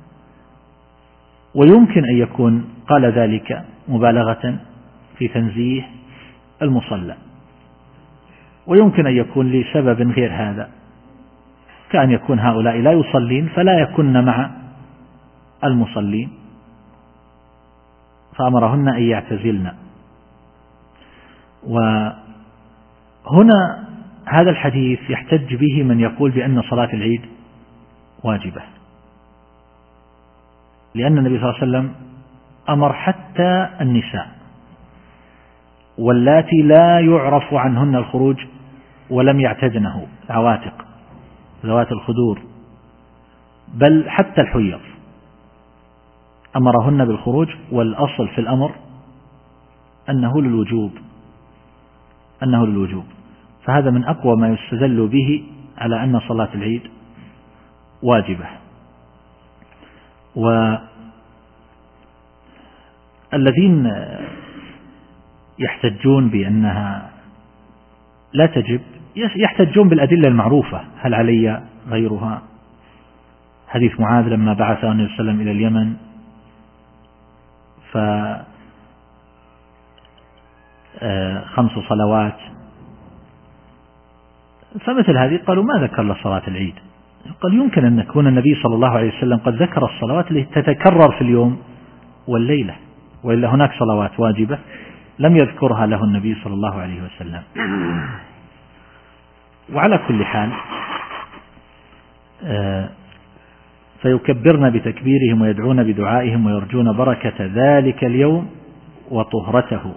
ويمكن أن يكون قال ذلك مبالغة في تنزيه المصلى، ويمكن أن يكون لسبب غير هذا، كأن يكون هؤلاء لا يصلين فلا يكن مع المصلين فأمرهن أن يعتزلن. وهنا هذا الحديث يحتج به من يقول بأن صلاة العيد واجبة، لأن النبي صلى الله عليه وسلم أمر حتى النساء واللاتي لا يعرف عنهن الخروج ولم يعتدنه، العواتق ذوات الخدور، بل حتى الحيض أمرهن بالخروج، والأصل في الأمر أنه للوجوب أنه للوجوب فهذا من أقوى ما يستدل به على أن صلاة العيد واجبة. والذين يحتجون بأنها لا تجب يحتجون بالأدلة المعروفة: هل علي غيرها؟ حديث معاذ لما بعثه النبي صلى الله عليه وسلم إلى اليمن فخمس صلوات، فمثل هذه قالوا ما ذكر لصلاة العيد. قال يمكن أن يكون النبي صلى الله عليه وسلم قد ذكر الصلوات التي تتكرر في اليوم والليلة، وإلا هناك صلوات واجبة لم يذكرها له النبي صلى الله عليه وسلم. وعلى كل حال فيكبرن بتكبيرهم ويدعون بدعائهم ويرجون بركة ذلك اليوم وطهرته.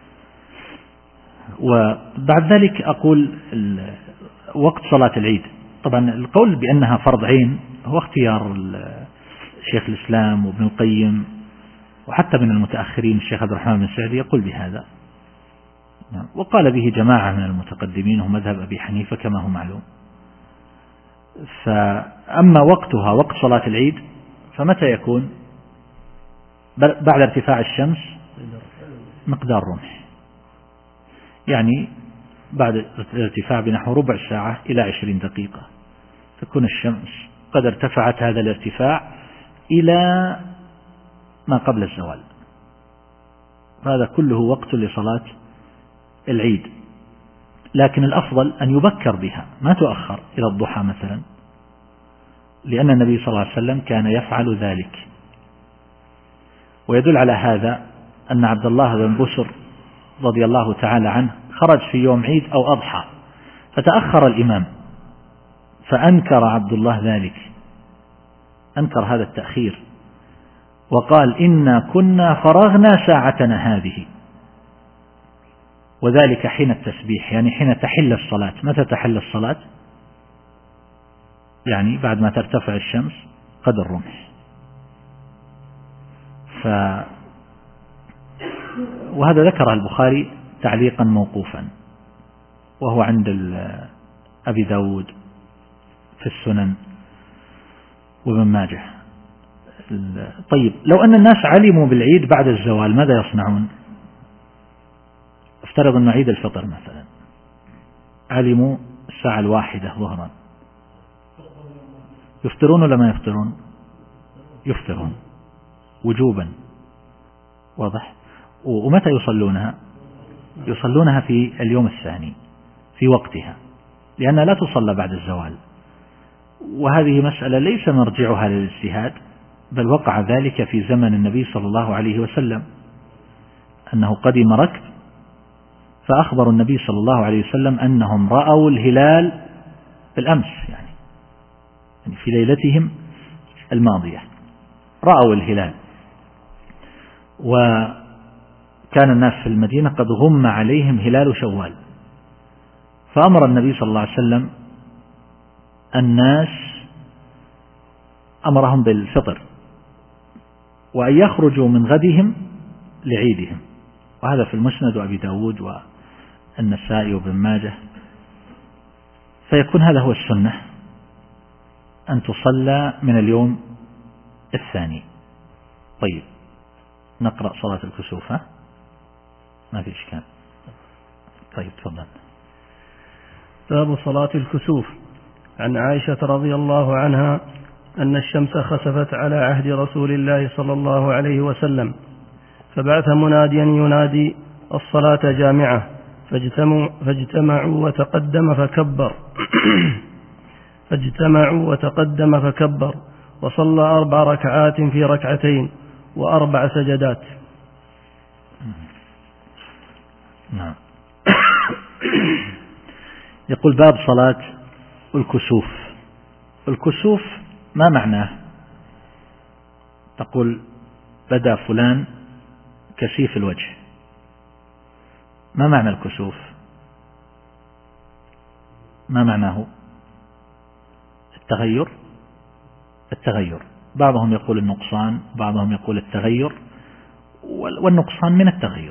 وبعد ذلك أقول وقت صلاة العيد. طبعا القول بأنها فرض عين هو اختيار شيخ الإسلام وابن القيم وحتى من المتأخرين الشيخ عبد الرحمن بن سعدي يقول بهذا، وقال به جماعة من المتقدمين هم مذهب أبي حنيفة كما هو معلوم. فأما وقتها وقت صلاة العيد فمتى يكون؟ بعد ارتفاع الشمس مقدار رمح، يعني بعد الارتفاع بنحو ربع ساعة إلى عشرين دقيقة تكون الشمس قد ارتفعت هذا الارتفاع إلى ما قبل الزوال. هذا كله وقت لصلاة العيد، لكن الأفضل أن يبكر بها ما تؤخر إلى الضحى مثلا، لأن النبي صلى الله عليه وسلم كان يفعل ذلك. ويدل على هذا أن عبد الله بن بسر رضي الله تعالى عنه خرج في يوم عيد أو أضحى فتأخر الإمام، فأنكر عبد الله ذلك، أنكر هذا التأخير وقال إنا كنا فرغنا ساعتنا هذه، وذلك حين التسبيح، يعني حين تحل الصلاة. متى تحل الصلاة؟ يعني بعد ما ترتفع الشمس قدر الرمح. ف وهذا ذكره البخاري تعليقا موقوفا، وهو عند أبي داود في السنن وابن ماجه. طيب لو أن الناس علموا بالعيد بعد الزوال ماذا يصنعون؟ افترض أن عيد الفطر مثلا علموا الساعة الواحدة ظهرا، يفطرون ولا ما يفطرون؟ يفطرون وجوبا، واضح؟ ومتى يصلونها؟ يصلونها في اليوم الثاني في وقتها، لأنها لا تصلى بعد الزوال. وهذه مسألة ليس مرجعها للاجتهاد، بل وقع ذلك في زمن النبي صلى الله عليه وسلم، أنه قدم ركب فأخبروا النبي صلى الله عليه وسلم أنهم رأوا الهلال بالأمس، يعني في ليلتهم الماضية رأوا الهلال، وكان الناس في المدينة قد غم عليهم هلال شوال، فأمر النبي صلى الله عليه وسلم الناس، أمرهم بالفطر وأن يخرجوا من غدهم لعيدهم، وهذا في المسند وأبي داود والنسائي وابن ماجه. فيكون هذا هو السنة، أن تصلى من اليوم الثاني. طيب نقرأ صلاة الكسوف، ها؟ ما في إشكال. طيب تفضل. باب صلاة الكسوف. عن عائشة رضي الله عنها أن الشمس خسفت على عهد رسول الله صلى الله عليه وسلم، فبعث مناديا ينادي الصلاة جامعة، فاجتمعوا, فاجتمعوا وتقدم فكبر فاجتمعوا وتقدم فكبر وصلى أربع ركعات في ركعتين وأربع سجدات. نعم. يقول باب صلاة الكسوف. الكسوف ما معناه؟ تقول بدأ فلان كثيف الوجه، ما معنى الكسوف؟ ما معناه؟ التغير. التغير بعضهم يقول النقصان، بعضهم يقول التغير، والنقصان من التغير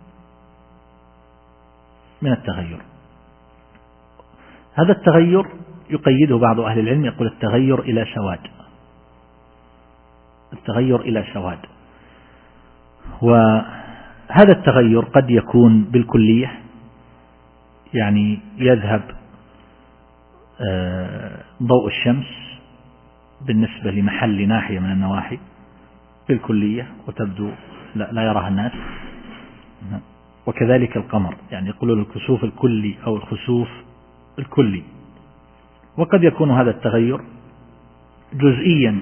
من التغير هذا التغير يقيده بعض أهل العلم، يقول التغير إلى سواد، التغير إلى سواد. وهذا التغير قد يكون بالكلية، يعني يذهب ضوء الشمس بالنسبة لمحل ناحية من النواحي بالكلية وتبدو لا, لا يراها الناس. وكذلك القمر، يعني يقولون الكسوف الكلي أو الخسوف الكلي. وقد يكون هذا التغير جزئيا.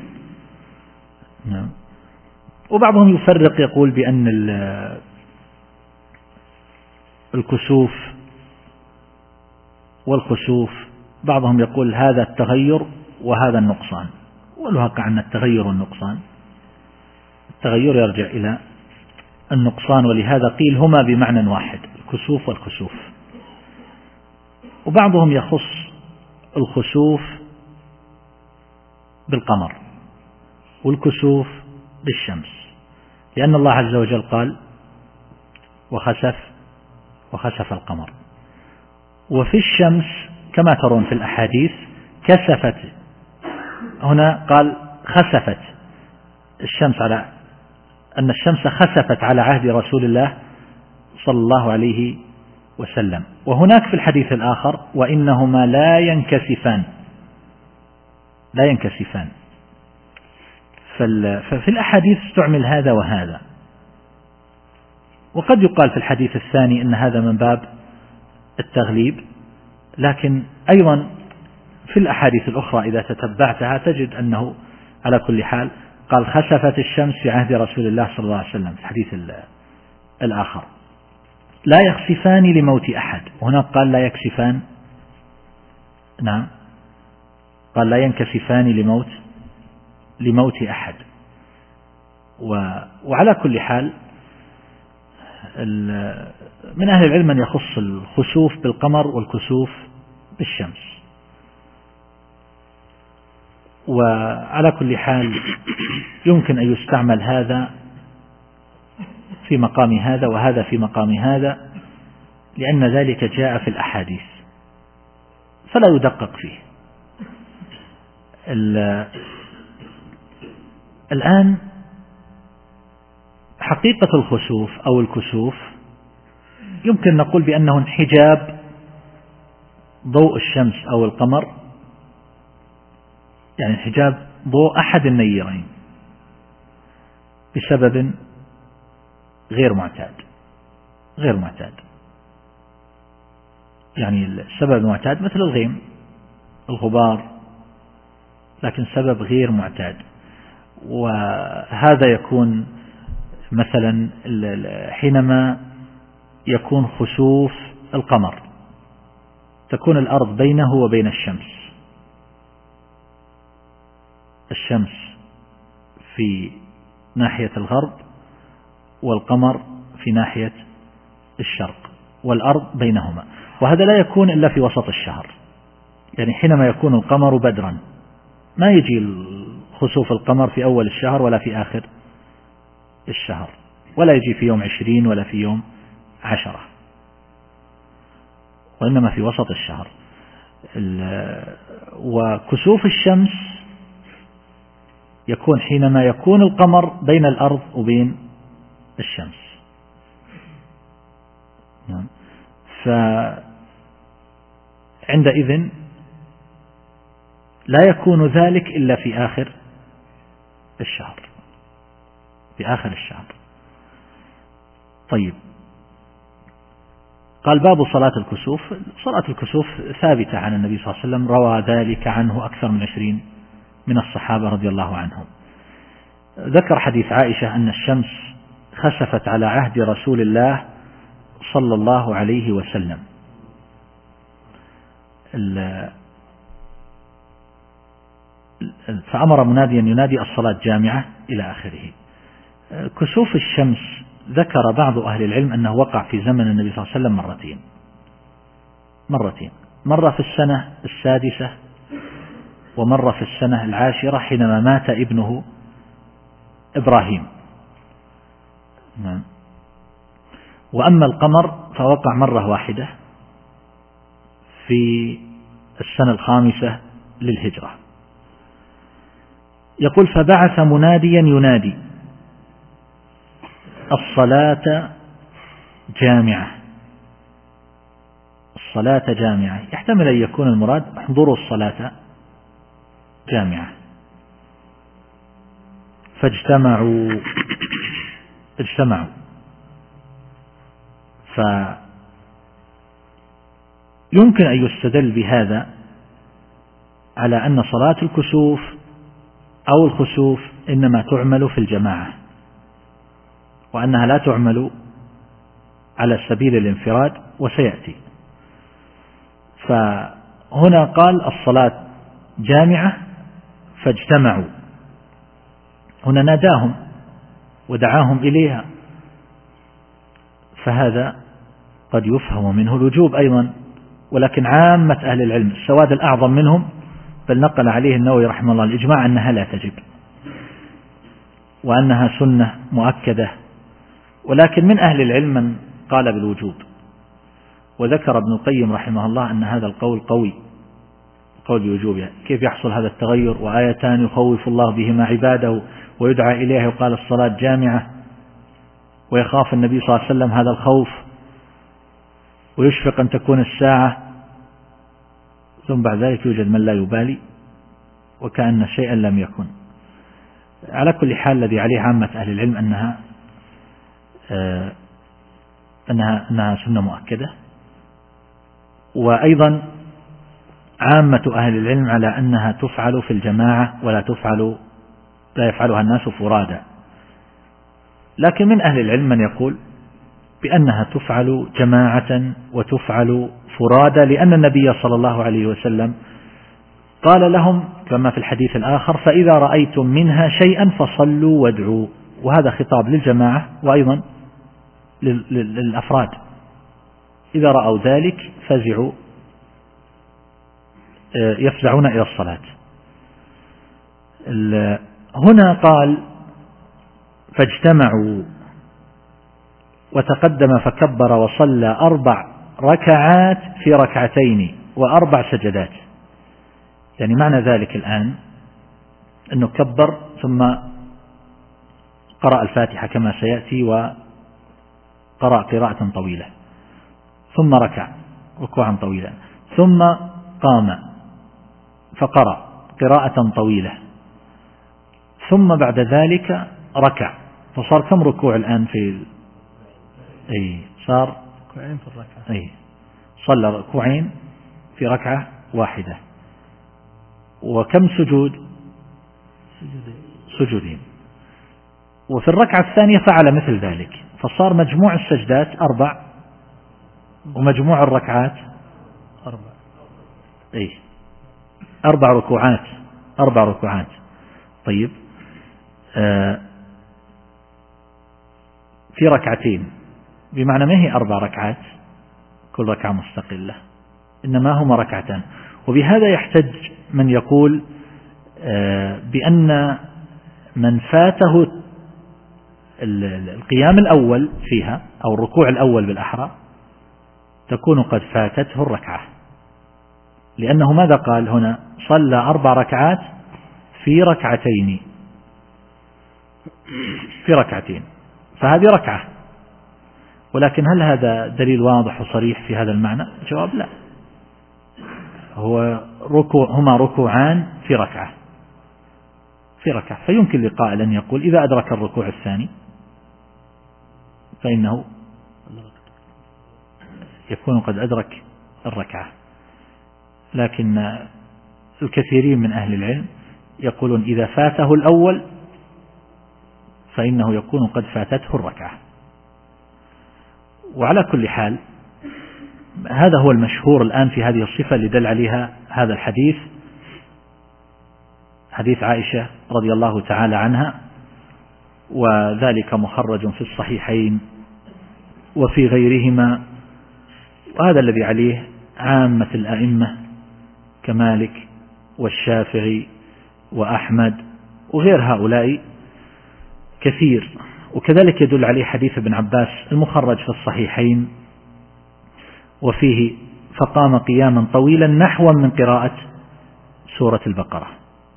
وبعضهم يفرق يقول بأن الكسوف والخسوف، بعضهم يقول هذا التغير وهذا النقصان، والواقع أن التغير والنقصان، التغير يرجع إلى النقصان، ولهذا قيل هما بمعنى واحد، الكسوف والخسوف. وبعضهم يخص الخسوف بالقمر والكسوف بالشمس، لأن الله عز وجل قال وخسف وخسف القمر. وفي الشمس كما ترون في الأحاديث كسفت، هنا قال خسفت الشمس، على أن الشمس خسفت على عهد رسول الله صلى الله عليه وسلم. وهناك في الحديث الآخر وإنهما لا ينكسفان، لا ينكسفان. ففي الأحاديث استعمل هذا وهذا. وقد يقال في الحديث الثاني أن هذا من باب التغليب، لكن أيضا في الأحاديث الأخرى إذا تتبعتها تجد أنه على كل حال قال خسفت الشمس في عهد رسول الله صلى الله عليه وسلم في الحديث الآخر. لا يخسفان لموت أحد، وهناك قال لا يكسفان، نعم قال لا ينكسفان لموت لموت أحد. وعلى كل حال من أهل العلم من يخص الخسوف بالقمر والكسوف بالشمس. وعلى كل حال يمكن أن يستعمل هذا في مقام هذا وهذا في مقام هذا، لأن ذلك جاء في الأحاديث فلا يدقق فيه. الآن حقيقة الخسوف أو الكسوف يمكن نقول بأنه انحجاب ضوء الشمس أو القمر، يعني انحجاب ضوء أحد النيرين بسبب غير معتاد غير معتاد يعني السبب المعتاد مثل الغيم الغبار، لكن سبب غير معتاد. وهذا يكون مثلا حينما يكون خسوف القمر، تكون الأرض بينه وبين الشمس، الشمس في ناحية الغرب والقمر في ناحية الشرق والأرض بينهما. وهذا لا يكون إلا في وسط الشهر، يعني حينما يكون القمر بدرا، ما يجي خسوف القمر في أول الشهر ولا في آخر الشهر، ولا يجي في يوم عشرين ولا في يوم عشرة، وإنما في وسط الشهر. وكسوف الشمس يكون حينما يكون القمر بين الأرض وبين الشمس. فعندئذ لا يكون ذلك إلا في آخر الشهر، في آخر الشهر. طيب، قال باب صلاة الكسوف. صلاة الكسوف ثابتة عن النبي صلى الله عليه وسلم، روى ذلك عنه أكثر من عشرين من الصحابة رضي الله عنهم. ذكر حديث عائشة أن الشمس خسفت على عهد رسول الله صلى الله عليه وسلم. فأمر مناديا ينادي الصلاة جامعة إلى آخره. كسوف الشمس ذكر بعض أهل العلم أنه وقع في زمن النبي صلى الله عليه وسلم مرتين مرتين مرة في السنة السادسة ومرة في السنة العاشرة حينما مات ابنه إبراهيم. وأما القمر فوقع مرة واحدة في السنة الخامسة للهجرة. يقول فبعث مناديا ينادي الصلاة جامعة، الصلاة جامعة، يحتمل أن يكون المراد احضروا الصلاة جامعة. فاجتمعوا اجتمعوا فيمكن أن يستدل بهذا على أن صلاة الكسوف أو الخسوف إنما تعمل في الجماعة، وأنها لا تعمل على سبيل الانفراد، وسيأتي. فهنا قال الصلاة جامعة فاجتمعوا، هنا ناداهم ودعاهم إليها، فهذا قد يفهم منه الوجوب أيضا، ولكن عامة أهل العلم السواد الأعظم منهم بل نقل عليه النووي رحمه الله الإجماع أنها لا تجب، وأنها سنة مؤكدة، ولكن من أهل العلم من قال بالوجوب، وذكر ابن القيم رحمه الله أن هذا القول قوي، قول بوجوبها. يعني كيف يحصل هذا التغير وآيتان يخوف الله بهما عباده ويدعى إليها وقال الصلاة جامعة، ويخاف النبي صلى الله عليه وسلم هذا الخوف ويشفق أن تكون الساعة، ثم بعد ذلك يوجد من لا يبالي وكأن شيئا لم يكن. على كل حال الذي عليه عامة أهل العلم أنها آه أنها, أنها سنة مؤكدة، وأيضا عامة أهل العلم على أنها تفعل في الجماعة ولا تفعل لا يفعلها الناس فرادا. لكن من أهل العلم من يقول بأنها تفعل جماعة وتفعل فرادا، لأن النبي صلى الله عليه وسلم قال لهم كما في الحديث الآخر: فإذا رأيتم منها شيئا فصلوا وادعوا. وهذا خطاب للجماعة وأيضا للأفراد، إذا رأوا ذلك فزعوا يفزعون إلى الصلاة. هنا قال: فاجتمعوا وتقدم فكبر وصلى أربع ركعات في ركعتين وأربع سجدات. يعني معنى ذلك الآن أنه كبر ثم قرأ الفاتحة كما سيأتي وقرأ قراءة طويلة، ثم ركع ركوعا طويلا، ثم قام فقرأ قراءة طويلة، ثم بعد ذلك ركع. فصار كم ركوع الآن في أي صار ركوعين في الركعة أي صلى ركوعين في ركعة واحدة. وكم سجود؟ سجودين سجودين. وفي الركعة الثانية فعل مثل ذلك، فصار مجموع السجدات أربع ومجموع الركعات أربع أي أربع ركوعات أربع ركوعات. طيب آه في ركعتين، بمعنى ما هي أربع ركعات كل ركعة مستقلة، إنما هما ركعتان. وبهذا يحتج من يقول آه بأن من فاته القيام الأول فيها أو الركوع الأول بالأحرى تكون قد فاتته الركعة، لأنه ماذا قال هنا؟ صلى أربع ركعات في ركعتين في ركعتين فهذه ركعة. ولكن هل هذا دليل واضح وصريح في هذا المعنى؟ الجواب لا، هو ركوع هما ركوعان في ركعة في ركعة. فيمكن لقائل أن يقول إذا أدرك الركوع الثاني فإنه يكون قد أدرك الركعة. لكن الكثيرين من أهل العلم يقولون إذا فاته الأول فإنه يكون قد فاتته الركعة. وعلى كل حال هذا هو المشهور الآن في هذه الصفة اللي دل عليها هذا الحديث، حديث عائشة رضي الله تعالى عنها، وذلك مخرج في الصحيحين وفي غيرهما. وهذا الذي عليه عامة الأئمة كمالك والشافعي وأحمد وغير هؤلاء كثير. وكذلك يدل عليه حديث ابن عباس المخرج في الصحيحين، وفيه فقام قياما طويلا نحوا من قراءة سورة البقرة.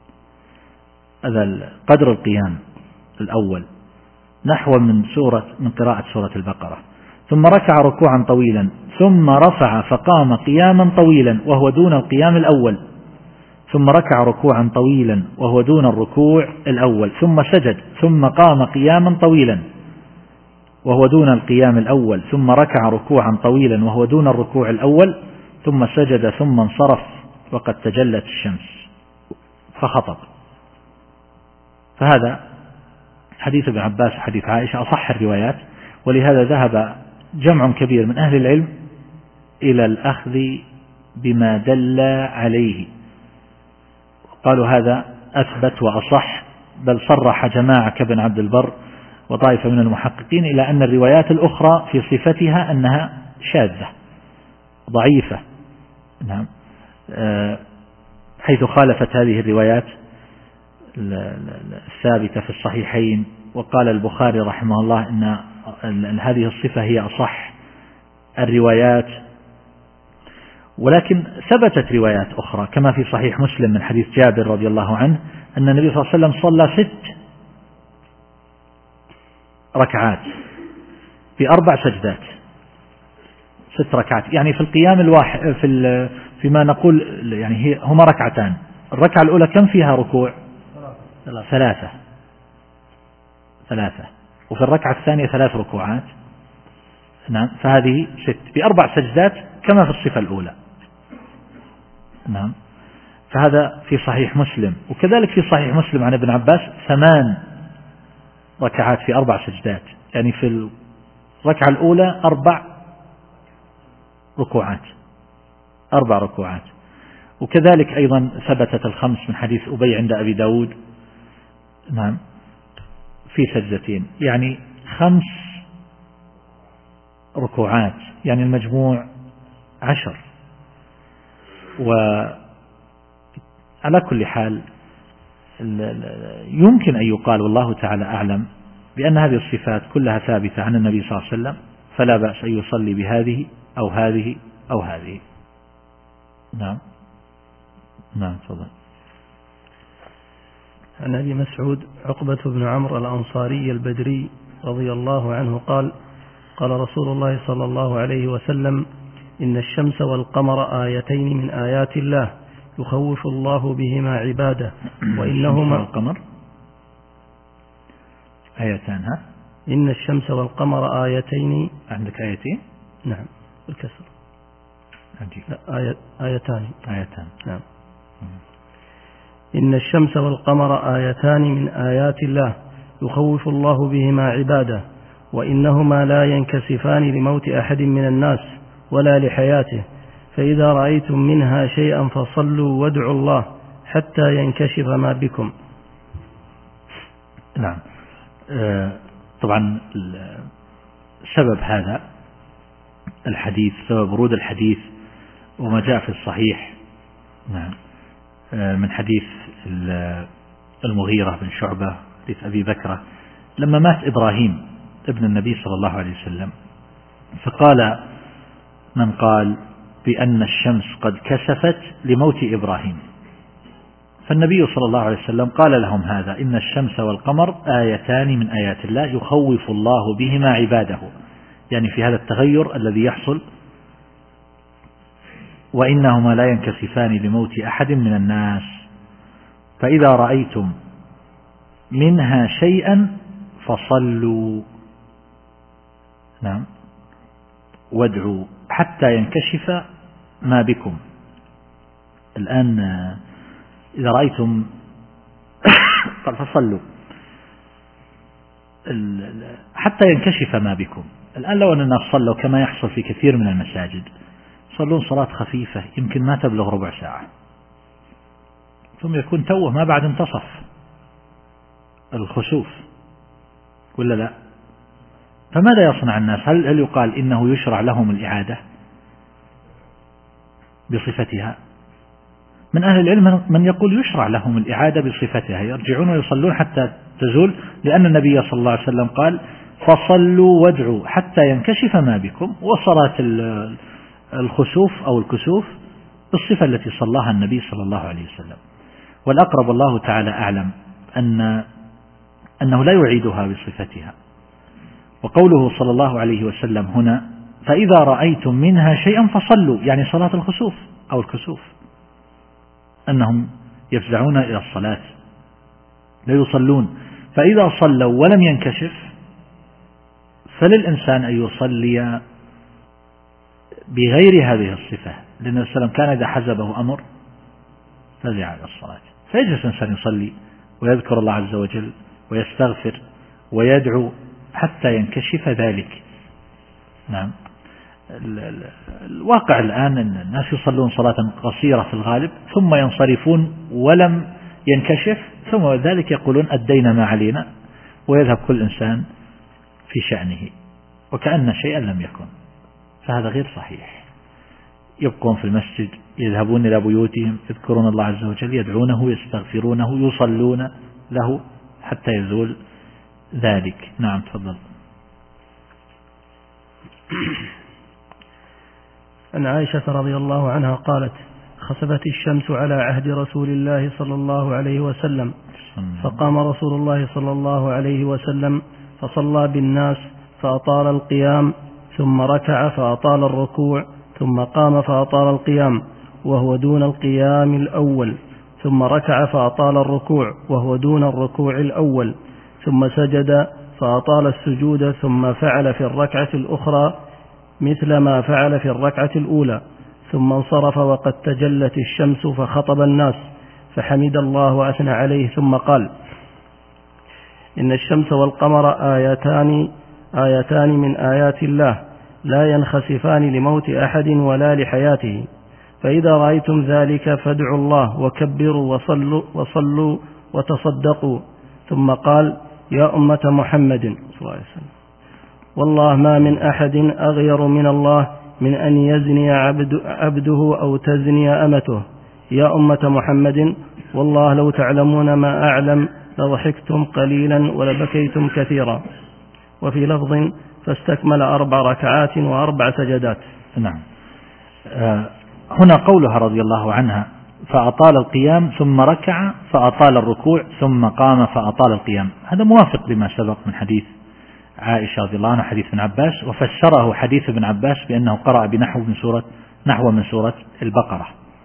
هذا قدر القيام الأول نحو من سورة من قراءة سورة البقرة، ثم ركع ركوعا طويلا، ثم رفع فقام قياما طويلا وهو دون القيام الأول، ثم ركع ركوعا طويلا وهو دون الركوع الأول، ثم سجد، ثم قام قياما طويلا وهو دون القيام الأول، ثم ركع ركوعا طويلا وهو دون الركوع الأول، ثم سجد، ثم انصرف وقد تجلت الشمس فخطب. فهذا حديث ابن عباس وحديث عائشة أصح الروايات، ولهذا ذهب جمع كبير من أهل العلم إلى الأخذ بما دل عليه، قالوا هذا أثبت وأصح، بل صرح جماعة كابن عبد البر وطائفة من المحققين إلى أن الروايات الأخرى في صفتها أنها شاذة ضعيفة، نعم، حيث خالفت هذه الروايات الثابتة في الصحيحين. وقال البخاري رحمه الله إن هذه الصفة هي أصح الروايات، ولكن ثبتت روايات أخرى كما في صحيح مسلم من حديث جابر رضي الله عنه أن النبي صلى الله عليه وسلم صلى ست ركعات في أربع سجدات، ست ركعات، يعني في القيام الواحد في فيما نقول يعني هي هما ركعتان. الركعة الأولى كم فيها ركوع؟ ثلاثة ثلاثة وفي الركعة الثانية ثلاث ركوعات. نعم، فهذه ست بأربع سجدات كما في الصفة الأولى. نعم، فهذا في صحيح مسلم. وكذلك في صحيح مسلم عن ابن عباس ثمان ركعات في أربع سجدات، يعني في الركعة الأولى أربع ركوعات أربع ركوعات. وكذلك أيضا ثبتت الخمس من حديث أبي عند أبي داود. نعم، في سجدتين، يعني خمس ركوعات، يعني المجموع عشر. وعلى كل حال يمكن أن يقال والله تعالى أعلم بأن هذه الصفات كلها ثابتة عن النبي صلى الله عليه وسلم، فلا بأس أن يصلي بهذه أو هذه أو هذه. نعم نعم تفضل. عن أبي مسعود عقبة بن عمرو الأنصاري البدري رضي الله عنه قال: قال رسول الله صلى الله عليه وسلم: إن الشمس والقمر آيتين من آيات الله يخوف الله بهما عباده وإنهما القمر آيتان. ها إن الشمس والقمر آيتين. عندك آيتين؟ نعم بالكسر. آية آيتان آيتان نعم. إن الشمس والقمر آيتان من آيات الله يخوف الله بهما عباده وإنهما لا ينكسفان لموت أحد من الناس ولا لحياته، فإذا رأيتم منها شيئا فصلوا وادعوا الله حتى ينكشف ما بكم. نعم. آه طبعا سبب هذا الحديث، سبب ورود الحديث وما جاء في الصحيح نعم آه من حديث المغيرة بن شعبة حديث أبي بكرة لما مات إبراهيم ابن النبي صلى الله عليه وسلم، فقال من قال بأن الشمس قد كسفت لموت إبراهيم، فالنبي صلى الله عليه وسلم قال لهم هذا: إن الشمس والقمر آيتان من آيات الله يخوف الله بهما عباده، يعني في هذا التغير الذي يحصل، وإنهما لا ينكسفان لموت أحد من الناس، فإذا رأيتم منها شيئا فصلوا نعم وادعوا حتى ينكشف ما بكم. الآن إذا رأيتم فصلوا حتى ينكشف ما بكم. الآن لو أن الناس صلوا كما يحصل في كثير من المساجد، صلون صلاة خفيفة يمكن ما تبلغ ربع ساعة، ثم يكون توه ما بعد انتصف الخسوف ولا لا؟ فماذا يصنع الناس؟ هل, هل يقال إنه يشرع لهم الإعادة بصفتها؟ من أهل العلم من يقول يشرع لهم الإعادة بصفتها، يرجعون ويصلون حتى تزول، لأن النبي صلى الله عليه وسلم قال: فصلوا وادعوا حتى ينكشف ما بكم. وصلاة الخسوف أو الكسوف بالصفة التي صلاها النبي صلى الله عليه وسلم. والأقرب الله تعالى أعلم أن أنه لا يعيدها بصفتها. وقوله صلى الله عليه وسلم هنا: فإذا رأيتم منها شيئا فصلوا، يعني صلاة الخسوف أو الكسوف، أنهم يفزعون إلى الصلاة لا يصلون، فإذا صلوا ولم ينكشف فللإنسان أن يصلي بغير هذه الصفة، لأن النبي صلى الله عليه وسلم كان إذا حزبه أمر فزع إلى الصلاة، فيجلس الإنسان يصلي ويذكر الله عز وجل ويستغفر ويدعو حتى ينكشف ذلك. نعم. الواقع الآن أن الناس يصلون صلاة قصيرة في الغالب ثم ينصرفون ولم ينكشف، ثم ذلك يقولون أدينا ما علينا، ويذهب كل إنسان في شأنه وكأن شيئا لم يكن، فهذا غير صحيح. يبقون في المسجد، يذهبون إلى بيوتهم، يذكرون الله عز وجل، يدعونه، يستغفرونه، يصلون له حتى يزول ذلك. نعم تفضل. عن عائشة رضي الله عنها قالت: خسفت الشمس على عهد رسول الله صلى الله عليه وسلم، فقام رسول الله صلى الله عليه وسلم فصلى بالناس فأطال القيام، ثم ركع فأطال الركوع، ثم قام فأطال القيام وهو دون القيام الأول، ثم ركع فأطال الركوع وهو دون الركوع الأول، ثم سجد فأطال السجود، ثم فعل في الركعة الأخرى مثل ما فعل في الركعة الأولى، ثم انصرف وقد تجلت الشمس فخطب الناس فحمد الله وأثنى عليه، ثم قال: إن الشمس والقمر آيتان آيتان من آيات الله لا ينخسفان لموت أحد ولا لحياته، فإذا رأيتم ذلك فادعوا الله وكبروا وصلوا, وصلوا وتصدقوا. ثم قال: يا أمة محمد صلى الله عليه وسلم، والله ما من أحد أغير من الله من أن يزني عبد عبده أو تزني أمته. يا أمة محمد، والله لو تعلمون ما أعلم لضحكتم قليلا ولبكيتم كثيرا. وفي لفظ: فاستكمل أربع ركعات وأربع سجدات. نعم. آه هنا قولها رضي الله عنها: فأطال القيام ثم ركع فأطال الركوع ثم قام فأطال القيام، هذا موافق لما سبق من حديث عائشة رضي الله عنها حديث ابن عباس، وفسره حديث ابن عباس بأنه قرأ بنحو من سورة نحو من سورة البقرة.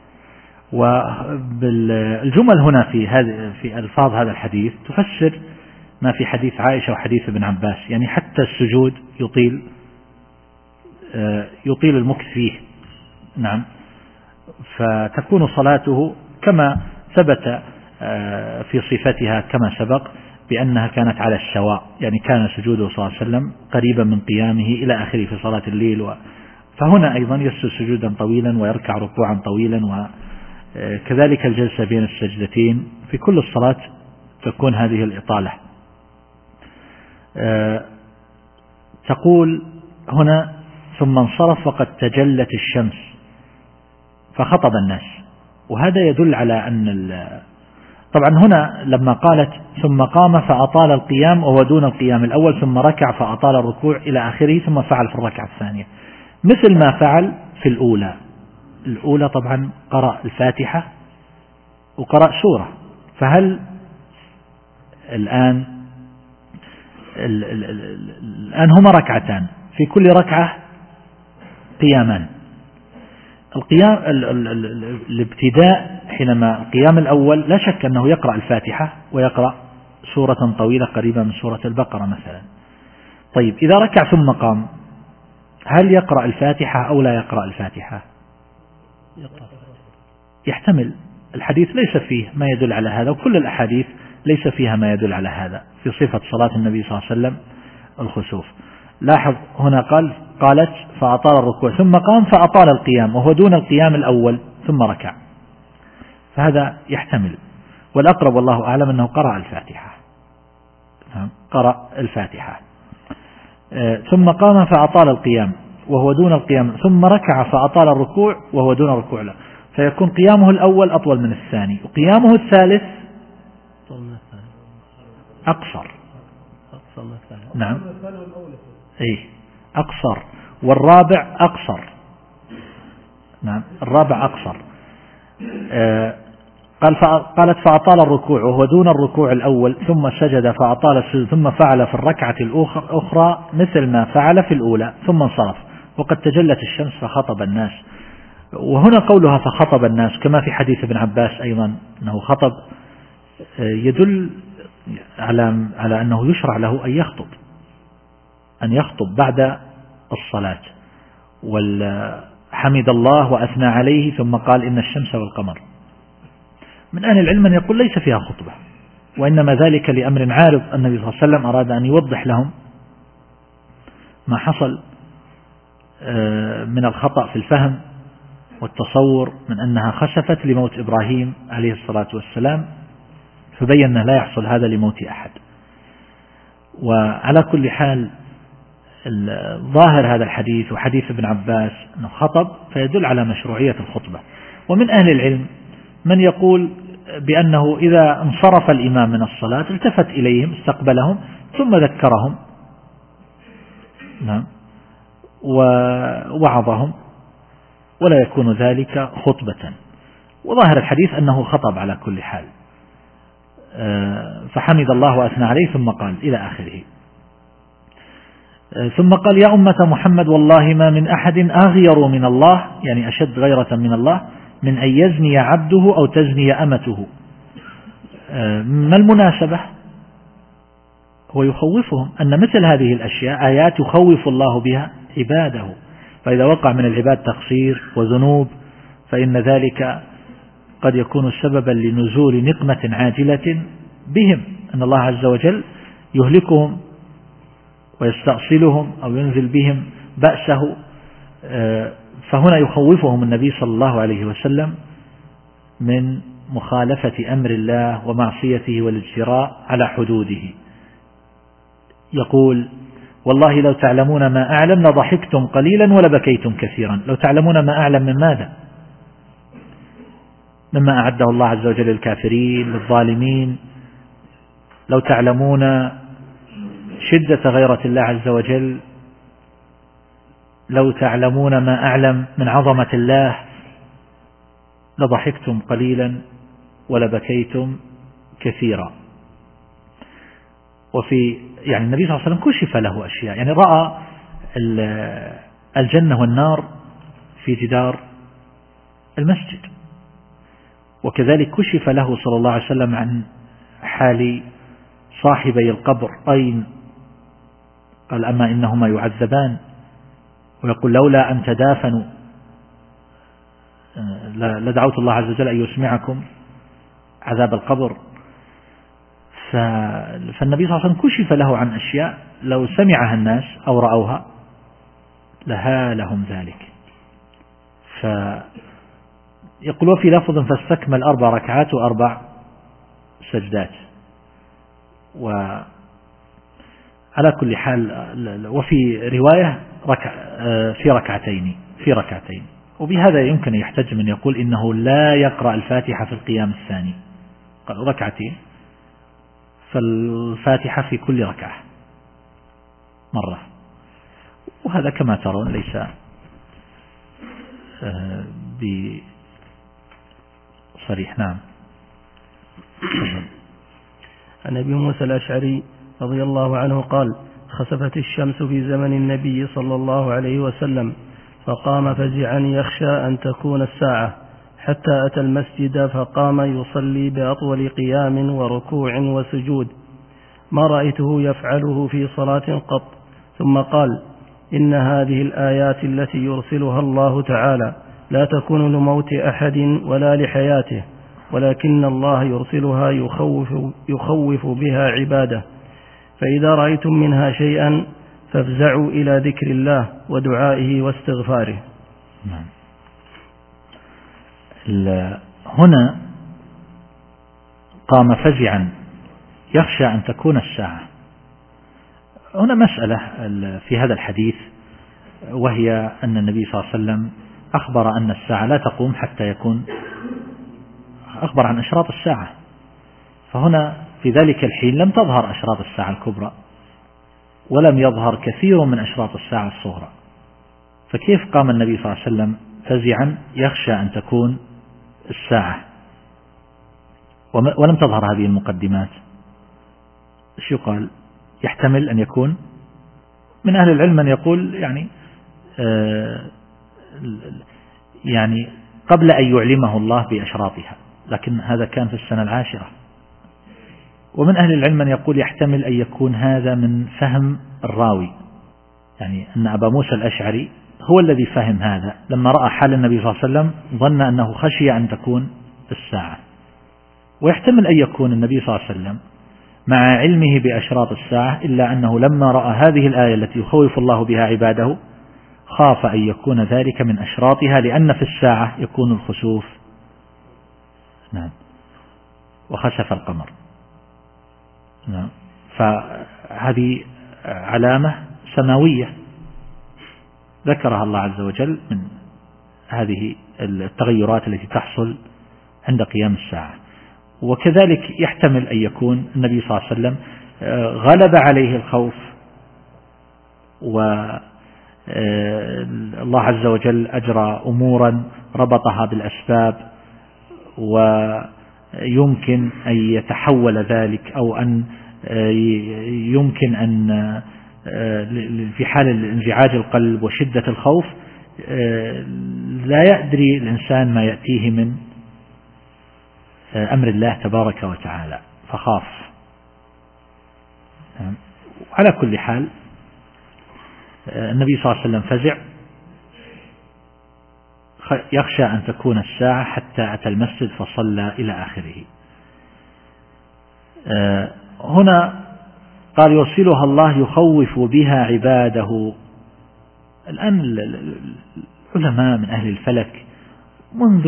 والجمل هنا في هذه في ألفاظ هذا الحديث تفسر ما في حديث عائشة وحديث ابن عباس، يعني حتى السجود يطيل يطيل المكث فيه. نعم. فتكون صلاته كما ثبت في صفتها كما سبق بأنها كانت على السواء، يعني كان سجوده صلى الله عليه وسلم قريبا من قيامه إلى آخره في صلاة الليل. و فهنا أيضا يسجد سجودا طويلا ويركع ركوعا طويلا، وكذلك الجلسة بين السجدتين في كل الصلاة تكون هذه الإطالة. تقول هنا: ثم انصرف وقد تجلت الشمس فخطب الناس، وهذا يدل على أن طبعا هنا لما قالت ثم قام فأطال القيام وهو دون القيام الأول، ثم ركع فأطال الركوع إلى آخره، ثم فعل في الركعة الثانية مثل ما فعل في الأولى. الأولى طبعا قرأ الفاتحة وقرأ سورة، فهل الآن الآن هما ركعتان في كل ركعة قيامان. القيام الابتداء حينما القيام الأول لا شك أنه يقرأ الفاتحة ويقرأ سورة طويلة قريبة من سورة البقرة مثلا. طيب إذا ركع ثم قام هل يقرأ الفاتحة أو لا يقرأ الفاتحة؟ يحتمل، الحديث ليس فيه ما يدل على هذا، وكل الأحاديث ليس فيها ما يدل على هذا في صفة صلاة النبي صلى الله عليه وسلم الخسوف. لاحظ هنا قال قالت فأطال الركوع ثم قام فأطال القيام وهو دون القيام الأول ثم ركع، فهذا يحتمل، والأقرب والله أعلم أنه قرأ الفاتحة قرأ الفاتحة ثم قام فأطال القيام وهو دون القيام، ثم ركع فأطال الركوع وهو دون الركوع له، فيكون قيامه الأول أطول من الثاني، وقيامه الثالث أقصر. نعم إيه أقصر، والرابع أقصر. نعم الرابع أقصر. آه قال قالت فأطال الركوع وهو دون الركوع الأول، ثم سجد فأطال السجود، ثم فعل في الركعة الأخرى مثل ما فعل في الأولى، ثم انصرف وقد تجلت الشمس فخطب الناس. وهنا قولها فخطب الناس كما في حديث ابن عباس أيضا أنه خطب، يدل على على أنه يشرع له أن يخطب أن يخطب بعد الصلاة، والحمد الله وأثنى عليه ثم قال إن الشمس والقمر. من أهل العلم من يقول ليس فيها خطبة، وإنما ذلك لأمر عارض النبي صلى الله عليه وسلم أراد أن يوضح لهم ما حصل من الخطأ في الفهم والتصور من أنها خسفت لموت إبراهيم عليه الصلاة والسلام، فبين أنه لا يحصل هذا لموت أحد. وعلى كل حال ظاهر هذا الحديث وحديث ابن عباس أنه خطب، فيدل على مشروعية الخطبة. ومن أهل العلم من يقول بأنه إذا انصرف الإمام من الصلاة التفت إليهم استقبلهم ثم ذكرهم نعم ووعظهم، ولا يكون ذلك خطبة. وظاهر الحديث أنه خطب على كل حال، فحمد الله وأثنى عليه ثم قال إلى آخره. ثم قال: يا أمة محمد والله ما من أحد أغير من الله، يعني أشد غيرة من الله، من أن يزني عبده أو تزني أمته. ما المناسبة؟ هو يخوفهم أن مثل هذه الأشياء آيات يخوف الله بها عباده، فإذا وقع من العباد تقصير وذنوب فإن ذلك قد يكون سببا لنزول نقمة عاجلة بهم، أن الله عز وجل يهلكهم ويستأصلهم أو ينزل بهم بأسه. فهنا يخوفهم النبي صلى الله عليه وسلم من مخالفة أمر الله ومعصيته والاجتراء على حدوده. يقول: والله لو تعلمون ما أعلم لضحكتم قليلا ولبكيتم كثيرا. لو تعلمون ما أعلم من ماذا؟ مما أعده الله عز وجل للكافرين للظالمين. لو تعلمون شدة غيرة الله عز وجل، لو تعلمون ما أعلم من عظمة الله لضحكتم قليلا ولبكيتم كثيرا. وفي يعني النبي صلى الله عليه وسلم كشف له أشياء، يعني رأى الجنة والنار في جدار المسجد، وكذلك كشف له صلى الله عليه وسلم عن حال صاحبي القبر أين، قال: أما إنهما يعذبان، ويقول: لولا أن تدافنوا لدعوت الله عز وجل أن يسمعكم عذاب القبر. فالنبي صلى الله عليه وسلم كشف له عن أشياء لو سمعها الناس أو رأوها لهالهم ذلك. فيقول: وفي لفظ فاستكمل أربع ركعات وأربع سجدات. وعلى كل حال، وفي رواية ركع في ركعتين في ركعتين وبهذا يمكن يحتج من يقول إنه لا يقرأ الفاتحة في القيام الثاني، قال ركعتين، فالفاتحة في كل ركعة مرة، وهذا كما ترون ليس بصريح. نعم. عن أبي موسى الأشعري رضي الله عنه قال: خسفت الشمس في زمن النبي صلى الله عليه وسلم، فقام فزعا يخشى أن تكون الساعة، حتى أتى المسجد فقام يصلي بأطول قيام وركوع وسجود ما رأيته يفعله في صلاة قط، ثم قال: إن هذه الآيات التي يرسلها الله تعالى لا تكون لموت أحد ولا لحياته، ولكن الله يرسلها يخوف, يخوف بها عباده، فإذا رأيتم منها شيئا فافزعوا إلى ذكر الله ودعائه واستغفاره. نعم. هنا قام فزعا يخشى أن تكون الساعة. هنا مسألة في هذا الحديث، وهي أن النبي صلى الله عليه وسلم أخبر أن الساعة لا تقوم حتى يكون، أخبر عن أشراط الساعة، فهنا في ذلك الحين لم تظهر أشراط الساعة الكبرى ولم يظهر كثير من أشراط الساعة الصغرى، فكيف قام النبي صلى الله عليه وسلم فزعا يخشى أن تكون الساعة ولم تظهر هذه المقدمات؟ ايش يقال؟ يحتمل أن يكون من أهل العلم من يقول يعني آه يعني قبل أن يعلمه الله بأشراطها، لكن هذا كان في السنة العاشرة. ومن أهل العلم من يقول يحتمل أن يكون هذا من فهم الراوي، يعني أن أبا موسى الأشعري هو الذي فهم هذا لما رأى حال النبي صلى الله عليه وسلم ظن أنه خشي أن تكون الساعة. ويحتمل أن يكون النبي صلى الله عليه وسلم مع علمه بأشراط الساعة، إلا أنه لما رأى هذه الآية التي يخوف الله بها عباده خاف أن يكون ذلك من أشراطها، لأن في الساعة يكون الخسوف. نعم. وخسف القمر. نعم. فهذه علامة سماوية ذكرها الله عز وجل من هذه التغيرات التي تحصل عند قيام الساعة. وكذلك يحتمل أن يكون النبي صلى الله عليه وسلم غلب عليه الخوف والله عز وجل أجرى أمورا ربطها بالأسباب، ويمكن أن يتحول ذلك أو أن يمكن أن في حال انزعاج القلب وشدة الخوف لا يدري الإنسان ما يأتيه من أمر الله تبارك وتعالى فخاف. على كل حال النبي صلى الله عليه وسلم فزع، يخشى أن تكون الساعة حتى أتى المسجد فصلى إلى آخره. هنا قال يرسلها الله يخوف بها عباده. الآن العلماء من أهل الفلك منذ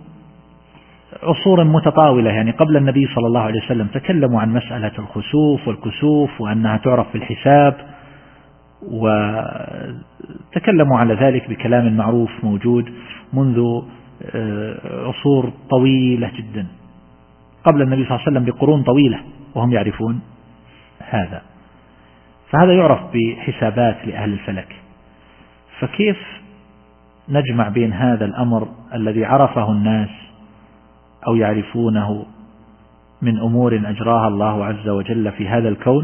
عصور متطاولة، يعني قبل النبي صلى الله عليه وسلم، تكلموا عن مسألة الخسوف والكسوف وأنها تعرف بالحساب، وتكلموا على ذلك بكلام معروف موجود منذ عصور طويلة جدا، قبل النبي صلى الله عليه وسلم بقرون طويلة وهم يعرفون هذا. فهذا يعرف بحسابات لأهل الفلك. فكيف نجمع بين هذا الأمر الذي عرفه الناس أو يعرفونه من أمور أجراها الله عز وجل في هذا الكون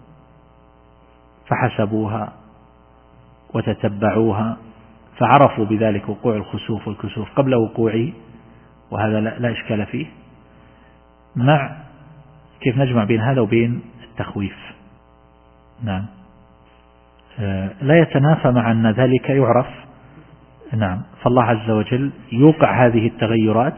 فحسبوها وتتبعوها فعرفوا بذلك وقوع الخسوف والكسوف قبل وقوعه، وهذا لا إشكال فيه، مع كيف نجمع بين هذا وبين التخويف؟ نعم، لا يتنافى مع أن ذلك يعرف. نعم، فالله عز وجل يوقع هذه التغيرات،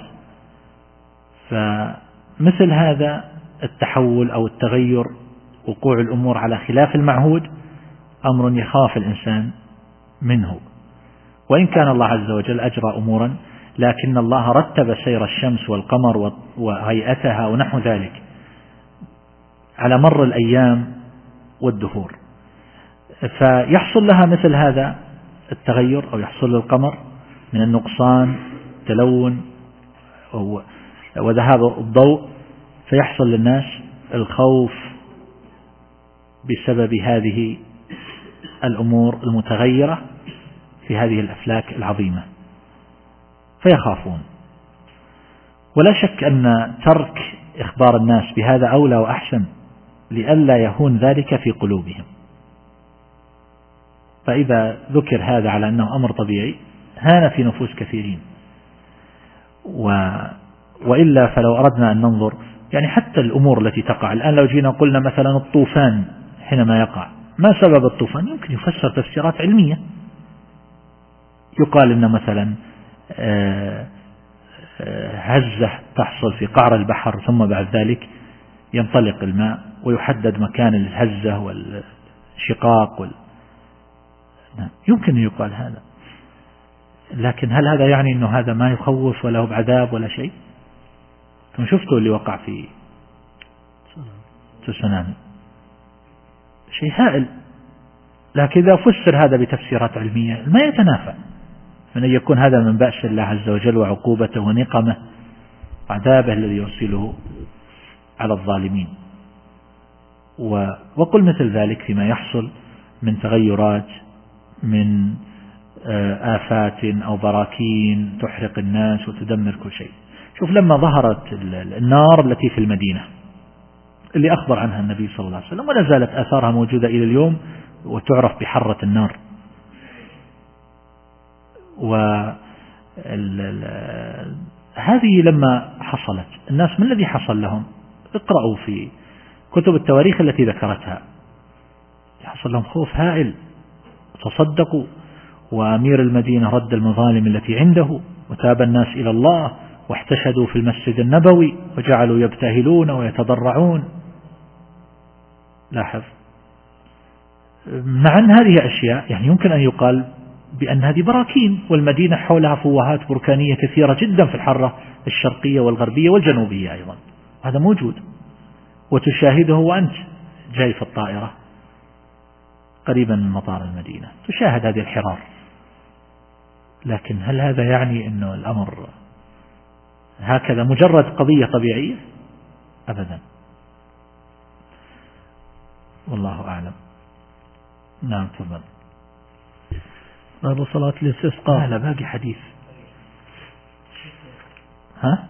فمثل هذا التحول أو التغير، وقوع الأمور على خلاف المعهود، أمر يخاف الإنسان منه. وإن كان الله عز وجل أجرى أمورا، لكن الله رتب سير الشمس والقمر وهيئتها ونحو ذلك على مر الأيام والدهور، فيحصل لها مثل هذا التغير، أو يحصل للقمر من النقصان، تلون وذهاب الضوء، فيحصل للناس الخوف بسبب هذه الأمور المتغيرة في هذه الأفلاك العظيمة، فيخافون. ولا شك أن ترك إخبار الناس بهذا أولى وأحسن، لئلا يهون ذلك في قلوبهم. فإذا ذكر هذا على أنه أمر طبيعي هان في نفوس كثيرين. و وإلا فلو أردنا أن ننظر يعني حتى الأمور التي تقع الآن، لو جينا قلنا مثلا الطوفان حينما يقع، ما سبب الطوفان؟ يمكن يفسر تفسيرات علمية. يقال إن مثلا هزة تحصل في قعر البحر، ثم بعد ذلك ينطلق الماء ويحدد مكان الهزة والشقاق وال... يمكن أن يقال هذا، لكن هل هذا يعني أنه هذا ما يخوف ولا هو بعذاب ولا شيء؟ ثم شفتوا اللي وقع في تسونامي، شيء هائل. لكن إذا فسر هذا بتفسيرات علمية ما يتنافى من أن يكون هذا من بأس الله عز وجل وعقوبته ونقمه وعذابه الذي يرسله على الظالمين. وقل مثل ذلك فيما يحصل من تغيرات، من آفات أو براكين تحرق الناس وتدمر كل شيء. شوف لما ظهرت النار التي في المدينة اللي أخبر عنها النبي صلى الله عليه وسلم، ولا زالت آثارها موجودة إلى اليوم وتعرف بحرة النار. وهذه لما حصلت الناس من الذي حصل لهم؟ اقرأوا في كتب التواريخ التي ذكرتها، حصل لهم خوف هائل، تصدقوا، وأمير المدينة رد المظالم التي عنده، وتاب الناس إلى الله، واحتشدوا في المسجد النبوي وجعلوا يبتهلون ويتضرعون. لاحظ، مع أن هذه أشياء يعني يمكن أن يقال بأن هذه براكين، والمدينة حولها فوهات بركانية كثيرة جدا في الحارة الشرقية والغربية والجنوبية أيضا، هذا موجود وتشاهده وأنت جاي في الطائرة قريبا من مطار المدينة، تشاهد هذه الحرار. لكن هل هذا يعني أنه الأمر هكذا مجرد قضية طبيعية؟ أبدا. والله أعلم. نعم تفضل. باب صلاة الاستسقاء. لا باقي حديث. ها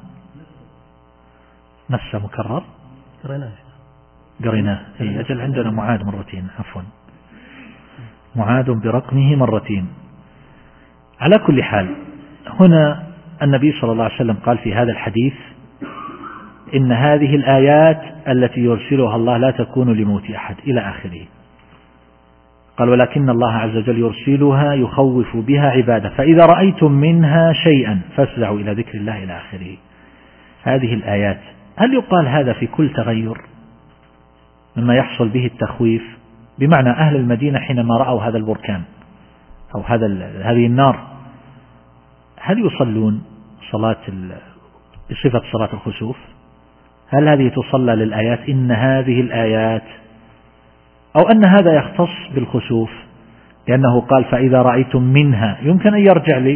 نفسه مكرر قريناه قريناه. اي أجل عندنا معاد مرتين، عفوا معاد برقمه مرتين. على كل حال هنا النبي صلى الله عليه وسلم قال في هذا الحديث إن هذه الآيات التي يرسلها الله لا تكون لموت أحد إلى آخره. قال ولكن الله عز وجل يرسلها يخوف بها عباده، فإذا رأيتم منها شيئا فافزعوا إلى ذكر الله إلى آخره. هذه الآيات هل يقال هذا في كل تغير مما يحصل به التخويف؟ بمعنى أهل المدينة حينما رأوا هذا البركان أو هذا هذه النار هل يصلون صلاة بصفة صلاة الخسوف؟ هل هذه تصلى للآيات إن هذه الآيات، أو أن هذا يختص بالخسوف لأنه قال فإذا رأيتم منها، يمكن أن يرجع لي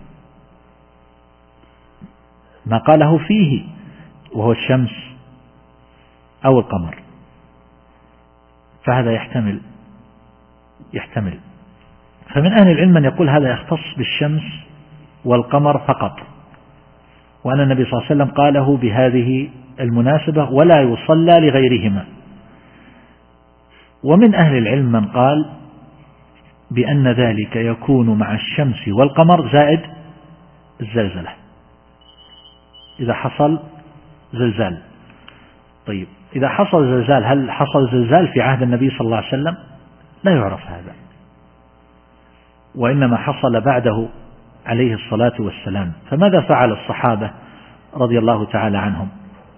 ما قاله فيه وهو الشمس أو القمر، فهذا يحتمل يحتمل فمن أهل العلم من يقول هذا يختص بالشمس والقمر فقط، وأن النبي صلى الله عليه وسلم قاله بهذه المناسبة ولا يصلى لغيرهما. ومن أهل العلم من قال بأن ذلك يكون مع الشمس والقمر زائد الزلزلة إذا حصل زلزال. طيب إذا حصل زلزال، هل حصل زلزال في عهد النبي صلى الله عليه وسلم؟ لا يعرف هذا، وإنما حصل بعده عليه الصلاة والسلام. فماذا فعل الصحابة رضي الله تعالى عنهم؟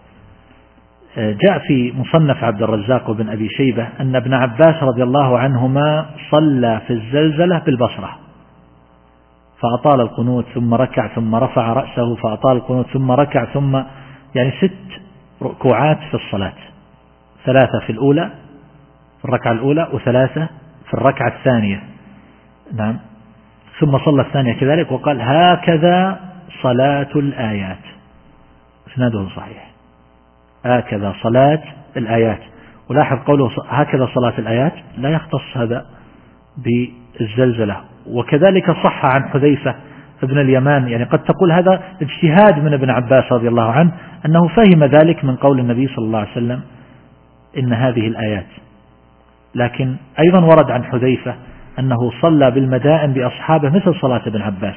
جاء في مصنف عبد الرزاق وابن أبي شيبة أن ابن عباس رضي الله عنهما صلى في الزلزلة بالبصرة فأطال القنوت ثم ركع ثم رفع رأسه فأطال القنوت ثم ركع، ثم يعني ست ركوعات في الصلاة، ثلاثة في الأولى في الركعة الأولى وثلاثة في الركعة الثانية. نعم. ثم صلى الثانية كذلك وقال هكذا صلاة الآيات، اسناده صحيح، هكذا صلاة الآيات. ولاحظ قوله هكذا صلاة الآيات لا يختص هذا بالزلزلة. وكذلك صح عن حذيفة ابن اليمان، يعني قد تقول هذا اجتهاد من ابن عباس رضي الله عنه أنه فهم ذلك من قول النبي صلى الله عليه وسلم إن هذه الآيات، لكن أيضا ورد عن حذيفة أنه صلى بالمدائن بأصحابه مثل صلاة ابن عباس.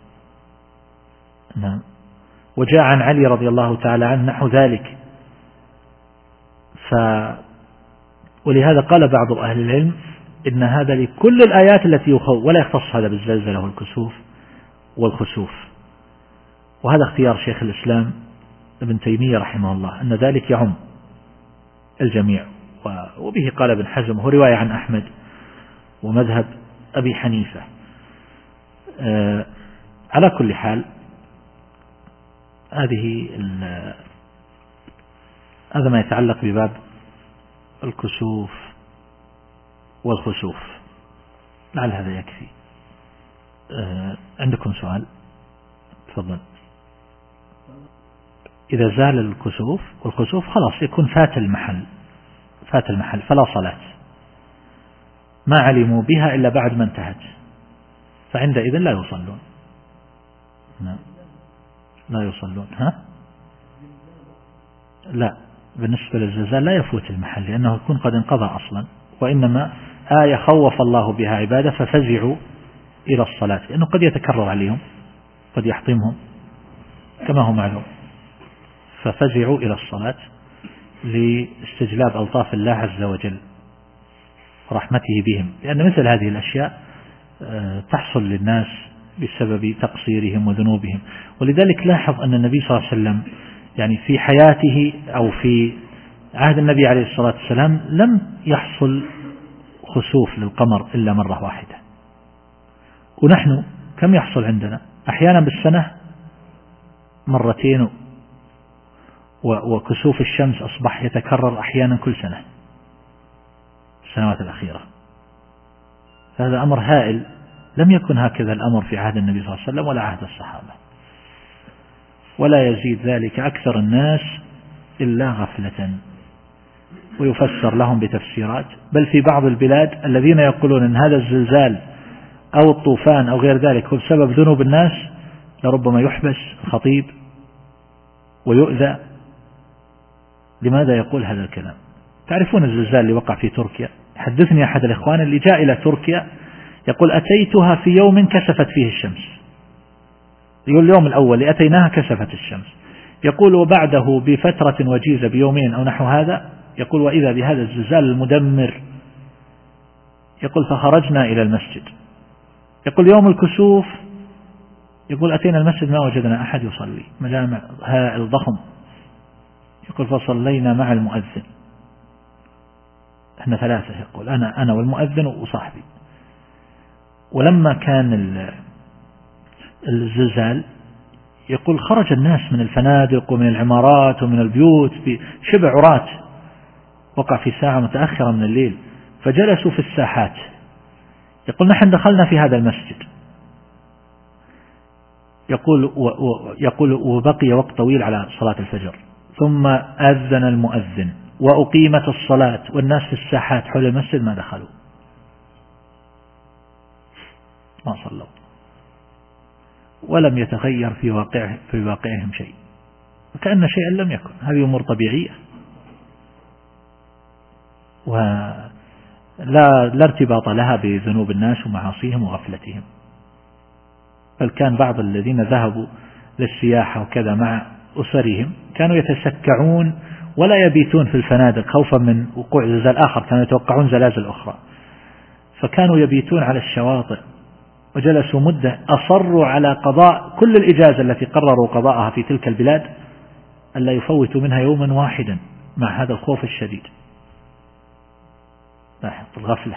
نعم. وجاء عن علي رضي الله تعالى عنه نحو ذلك. ف ولهذا قال بعض أهل العلم إن هذا لكل الآيات التي يخوف، ولا يختص هذا بالزلزلة والكسوف والخسوف. وهذا اختيار شيخ الإسلام ابن تيمية رحمه الله أن ذلك يعم الجميع، وبه قال ابن حزم، هو رواية عن أحمد ومذهب أبي حنيفة. آه على كل حال هذه هذا ما يتعلق بباب الكسوف والخسوف، لعل هذا يكفي. آه عندكم سؤال؟ تفضل. إذا زال الكسوف والخسوف خلاص يكون فات المحل فات المحل فلا صلاة، ما علموا بها إلا بعد ما انتهت، فعندئذ لا يصلون. نعم. لا يصلون. ها؟ لا، بالنسبة للزلزال لا يفوت المحل لأنه يكون قد انقضى أصلا، وإنما آية خوف الله بها عباده ففزعوا إلى الصلاة، لأنه قد يتكرر عليهم، قد يحطمهم كما هو معلوم، ففزعوا إلى الصلاة لاستجلاب ألطاف الله عز وجل ورحمته بهم، لأن مثل هذه الأشياء تحصل للناس بسبب تقصيرهم وذنوبهم. ولذلك لاحظ أن النبي صلى الله عليه وسلم يعني في حياته أو في عهد النبي عليه الصلاة والسلام لم يحصل خسوف للقمر إلا مرة واحدة، ونحن كم يحصل عندنا؟ أحيانا بالسنة مرتين، وكسوف الشمس أصبح يتكرر أحيانا كل سنة السنوات الأخيرة. فهذا أمر هائل، لم يكن هكذا الأمر في عهد النبي صلى الله عليه وسلم ولا عهد الصحابة، ولا يزيد ذلك أكثر الناس إلا غفلة، ويفسر لهم بتفسيرات. بل في بعض البلاد الذين يقولون أن هذا الزلزال أو الطوفان أو غير ذلك هو بسبب ذنوب الناس، لربما يحبس الخطيب ويؤذى. لماذا يقول هذا الكلام؟ تعرفون الزلزال اللي وقع في تركيا؟ حدثني أحد الإخوان اللي جاء إلى تركيا يقول أتيتها في يوم كسفت فيه الشمس. يقول اليوم الأول اللي أتيناها كسفت الشمس. يقول وبعده بفترة وجيزة بيومين أو نحو هذا، يقول وإذا بهذا الزلزال المدمر. يقول فخرجنا إلى المسجد. يقول يوم الكسوف يقول أتينا المسجد ما وجدنا أحد يصلي، مجامع هائل ضخم. يقول فصلينا مع المؤذن، احنا ثلاثة، يقول أنا أنا والمؤذن وصاحبي. ولما كان الزلزال يقول خرج الناس من الفنادق ومن العمارات ومن البيوت بشبه عراة، وقع في ساعة متأخرة من الليل، فجلسوا في الساحات. يقول نحن دخلنا في هذا المسجد، يقول يقول وبقي وقت طويل على صلاة الفجر، ثم أذن المؤذن وأقيمت الصلاة والناس في الساحات حول المسجد ما دخلوا، ما صلوا، ولم يتغير في واقعه في واقعهم شيء، وكأن شيئا لم يكن. هذه أمور طبيعية ولا لا ارتباط لها بذنوب الناس ومعاصيهم وغفلتهم. بل كان بعض الذين ذهبوا للسياحة وكذا مع أسرهم كانوا يتسكعون ولا يبيتون في الفنادق خوفا من وقوع زلزال آخر، كانوا يتوقعون زلازل أخرى، فكانوا يبيتون على الشواطئ، وجلسوا مدة أصروا على قضاء كل الإجازة التي قرروا قضاءها في تلك البلاد ألا يفوتوا منها يوما واحدا مع هذا الخوف الشديد. لاحظ الغفلة.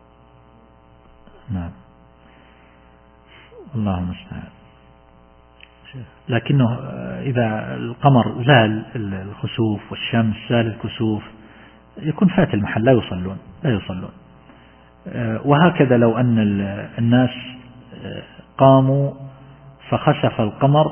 نعم الله المستعان. لكنه إذا القمر زال الخسوف والشمس زال الكسوف يكون فات المحل، لا يصلون لا يصلون. وهكذا لو أن الناس قاموا فخسف القمر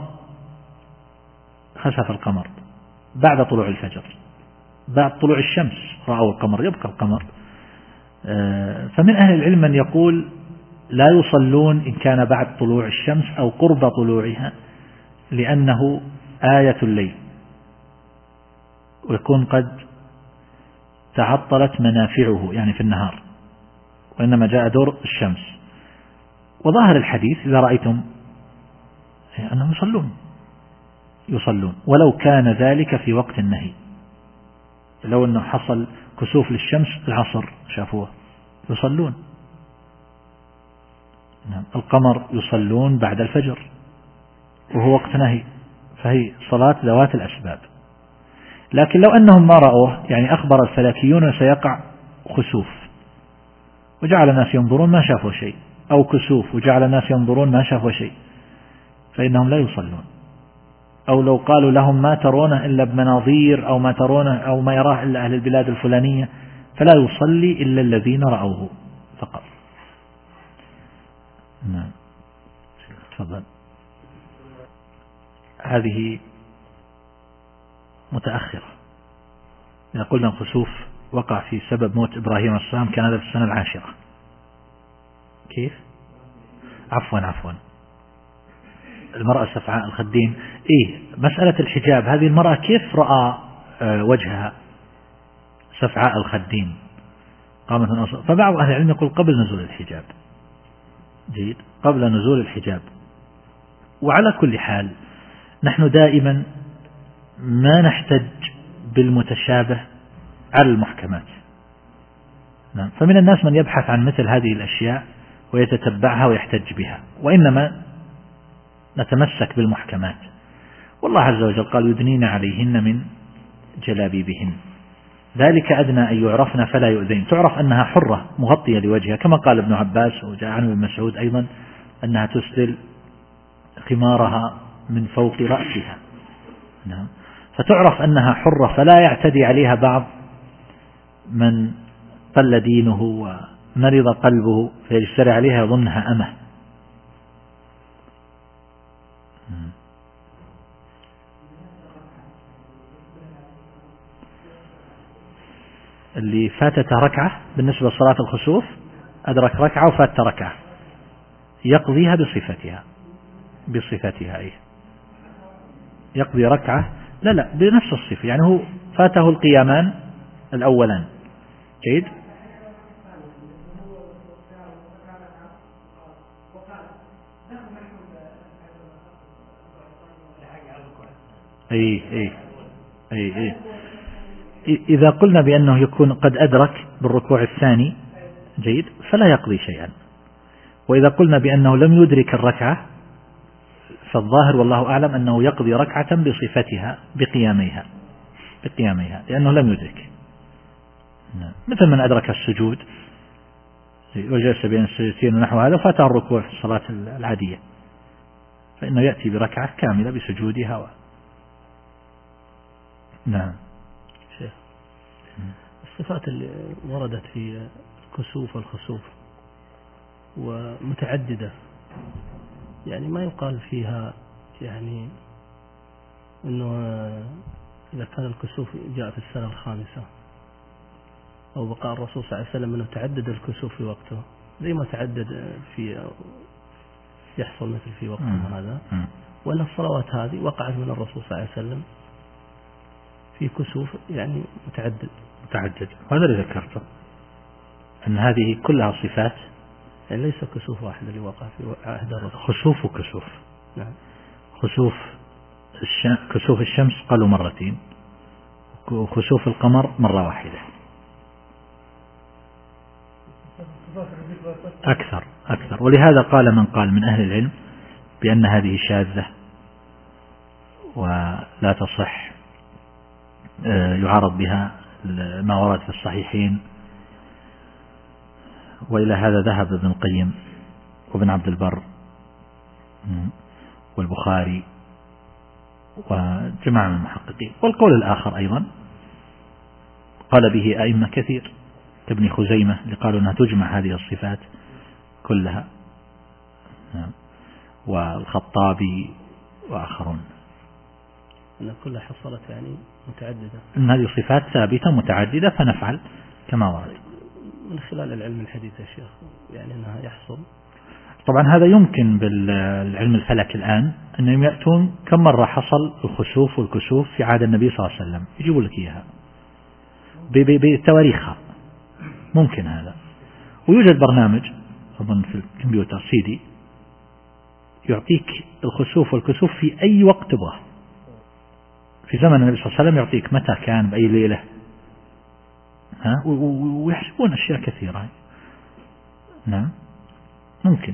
خسف القمر بعد طلوع الفجر، بعد طلوع الشمس رأوا القمر، يبقى القمر. فمن أهل العلم من يقول لا يصلون إن كان بعد طلوع الشمس أو قرب طلوعها، لأنه آية الليل ويكون قد تعطلت منافعه يعني في النهار، وإنما جاء دور الشمس. وظاهر الحديث إذا رأيتم أنهم يصلون يصلون ولو كان ذلك في وقت النهي. لو أنه حصل كسوف للشمس العصر شافوه يصلون. نعم. القمر يصلون بعد الفجر وهو وقت نهي، فهي صلاة ذوات الأسباب. لكن لو أنهم ما رأوه، يعني أخبر الفلكيون سيقع خسوف وجعل الناس ينظرون ما شافوا شيء، أو كسوف وجعل الناس ينظرون ما شافوا شيء، فإنهم لا يصلون. أو لو قالوا لهم ما ترونه إلا بمناظير أو ما ترونه أو ما يراه إلا أهل البلاد الفلانية، فلا يصلي إلا الذين رأوه فقط. نعم تفضل. هذه متأخرة. إذا قلنا الخسوف وقع في سبب موت إبراهيم الصام كان هذا في السنة العاشرة. كيف؟ عفوا عفوا المرأة سفعاء الخدين. إيه مسألة الحجاب، هذه المرأة كيف رأى وجهها سفعاء الخدين قامت من أصل. فبعض أهل العلم يقول قبل نزول الحجاب. جيد، قبل نزول الحجاب. وعلى كل حال نحن دائما ما نحتج بالمتشابه على المحكمات. نعم. فمن الناس من يبحث عن مثل هذه الأشياء ويتتبعها ويحتج بها، وإنما نتمسك بالمحكمات. والله عز وجل قال يدنين عليهن من جلابيبهن ذلك أدنى أن يعرفن فلا يؤذين. تعرف أنها حرة مغطية لوجهها، كما قال ابن عباس وجاء عنه ابن مسعود أيضا أنها تسدل خمارها من فوق رأسها. نعم. فتعرف أنها حرة فلا يعتدي عليها بعض من قل دينه ومرض قلبه فيجتري عليها يظنها أمه. اللي فاتته ركعة بالنسبة لصلاة الخسوف، أدرك ركعة وفاتته ركعة، يقضيها بصفتها بصفتها أي يقضي ركعة لا لا بنفس الصفة، يعني هو فاته القيامان الأولان. جيد. أي أي أي أي إذا قلنا بأنه يكون قد أدرك بالركوع الثاني جيد فلا يقضي شيئا، وإذا قلنا بأنه لم يدرك الركعة فالظاهر والله أعلم أنه يقضي ركعة بصفتها بقيامها بقيامها لأنه لم يدرك، مثل من أدرك السجود وجلس بين السجدتين ونحو هذا فاته الركوع في الصلاة العادية، فإنه يأتي بركعة كاملة بسجودها و... نعم. شيخ الصفات اللي وردت في الكسوف والخسوف ومتعددة، يعني ما يقال فيها يعني أنه إذا كان الكسوف جاء في السنة الخامسة أو بقاء الرسول صلى الله عليه وسلم أنه تعدد الكسوف في وقته زي ما تعدد في يحصل مثل في وقت هذا، وأن الصلوات هذه وقعت من الرسول صلى الله عليه وسلم في كسوف يعني متعدد متعدد هذا اللي ذكرته أن هذه كلها صفات، يعني ليس كسوف واحد اللي وقع في عهد الرسول. خسوف وكسوف. نعم. خسوف الشمس كسوف الشمس قالوا مرتين، وخسوف القمر مرة واحدة. أكثر أكثر ولهذا قال من قال من أهل العلم بأن هذه شاذة ولا تصح، يعارض بها ما ورد في الصحيحين، وإلى هذا ذهب ابن القيم وابن عبد البر والبخاري وجماعة من المحققين. والقول الآخر أيضا قال به أئمة كثير كابن خزيمة اللي قالوا أنها تجمع هذه الصفات كلها، والخطابي وآخرون، أن كلها حصلت يعني متعددة، أن هذه صفات ثابتة متعددة فنفعل كما ورد. من خلال العلم الحديث يا شيخ يعني أنها يحصل. طبعا هذا يمكن بالعلم الفلك الآن أنهم يأتون كم مرة حصل الخسوف والكسوف في عهد النبي صلى الله عليه وسلم، يجيبوا لك إياها بتواريخها، ممكن هذا. ويوجد برنامج أظن في الكمبيوتر سيدي يعطيك الخسوف والكسوف في أي وقت تبغى في زمن النبي صلى الله عليه وسلم، يعطيك متى كان بأي ليلة، ها ويحسبون أشياء كثيرة. نعم ممكن.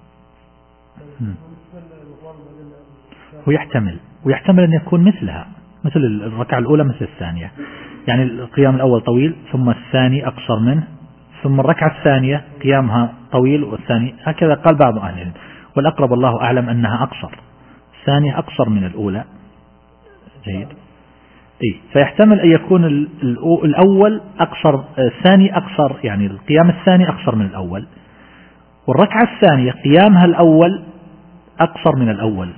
ويحتمل ويحتمل أن يكون مثلها، مثل الركعة الأولى مثل الثانية، يعني القيام الأول طويل ثم الثاني أقصر منه، ثم الركعة الثانية قيامها طويل والثاني هكذا قال بعض أهل العلم، والأقرب الله أعلم أنها أقصر، الثانية أقصر من الأولى. جيد. إيه فيحتمل أن يكون الأول أقصر، الثاني أقصر، يعني القيام الثاني أقصر من الأول، والركعة الثانية قيامها الأول أقصر من الأول،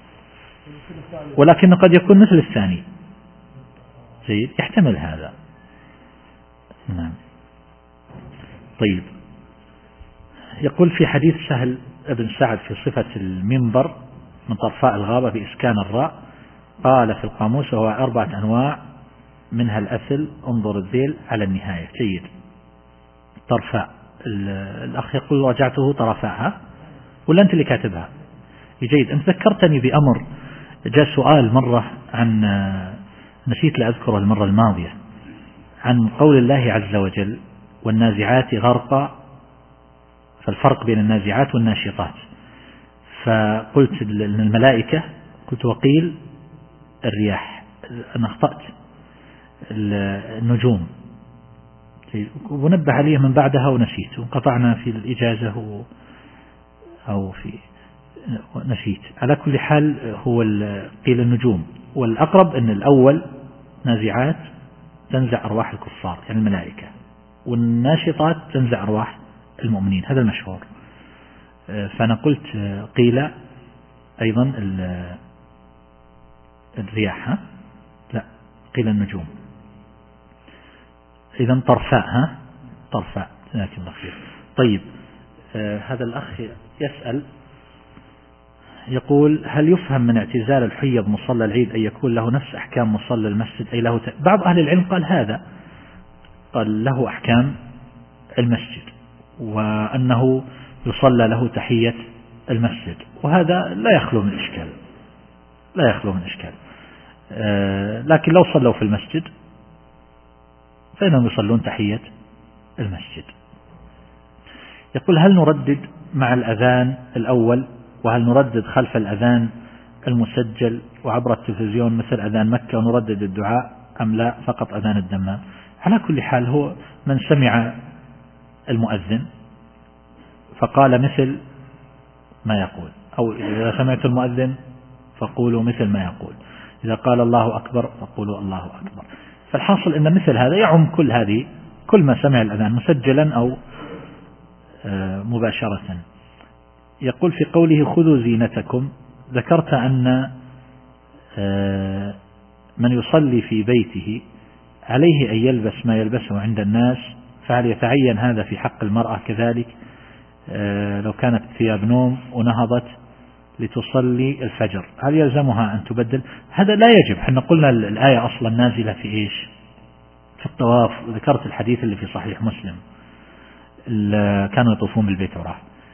ولكن قد يكون مثل الثاني. جيد. يحتمل هذا. نعم. طيب يقول في حديث سهل ابن سعد في صفة المنبر من طرفاء الغابة بإسكان الراء، قال في القاموس وهو أربعة أنواع منها الأثل، انظر الذيل على النهاية. جيد. طرفاء الأخ يقول رجعته طرفاءها ولا أنت اللي كاتبها؟ جيد. أنت ذكرتني بأمر جاء سؤال مرة عن، نسيت لأذكره المرة الماضية، عن قول الله عز وجل والنازعات غرقا، فالفرق بين النازعات والناشطات، فقلت الملائكة، قلت وقيل الرياح، أنا أخطأت النجوم، ونبه عليه من بعدها ونسيت، وقطعنا في الإجازة أو في نسيت. على كل حال هو قيل النجوم، والأقرب أن الأول نازعات تنزع أرواح الكفار يعني الملائكة، والناشطات تنزع أرواح المؤمنين، هذا المشهور. فأنا قلت قيل أيضا الرياح، لا قيل النجوم. إذن طرفاء، ها طرفاء، لكن خير. طيب آه هذا الأخ يسأل يقول: هل يفهم من اعتزال الحيض مصلى العيد أن يكون له نفس أحكام مصلى المسجد؟ أي له ت... بعض أهل العلم قال هذا، قال له أحكام المسجد، وأنه يصلى له تحية المسجد، وهذا لا يخلو من إشكال، لا يخلو من إشكال. آه لكن لو صلوا في المسجد فإنهم يصلون تحية المسجد. يقول: هل نردد مع الأذان الأول، وهل نردد خلف الأذان المسجل وعبر التلفزيون مثل أذان مكة ونردد الدعاء، أم لا فقط أذان الدمام؟ على كل حال هو من سمع المؤذن فقال مثل ما يقول، أو إذا سمعت المؤذن فقولوا مثل ما يقول، إذا قال الله أكبر فقولوا الله أكبر. فالحاصل أن مثل هذا يعم كل هذه، كل ما سمع الأذان مسجلا أو مباشرة. يقول: في قوله خذوا زينتكم، ذكرت أن من يصلي في بيته عليه أن يلبس ما يلبسه عند الناس، فهل يتعين هذا في حق المرأة كذلك لو كانت ثياب نوم ونهضت لتصلي الفجر، هل يلزمها أن تبدل؟ هذا لا يجب. احنا قلنا الآية أصلا نازلة في إيش؟ في الطواف، وذكرت الحديث اللي في صحيح مسلم كانوا يطوفون بالبيت وراه،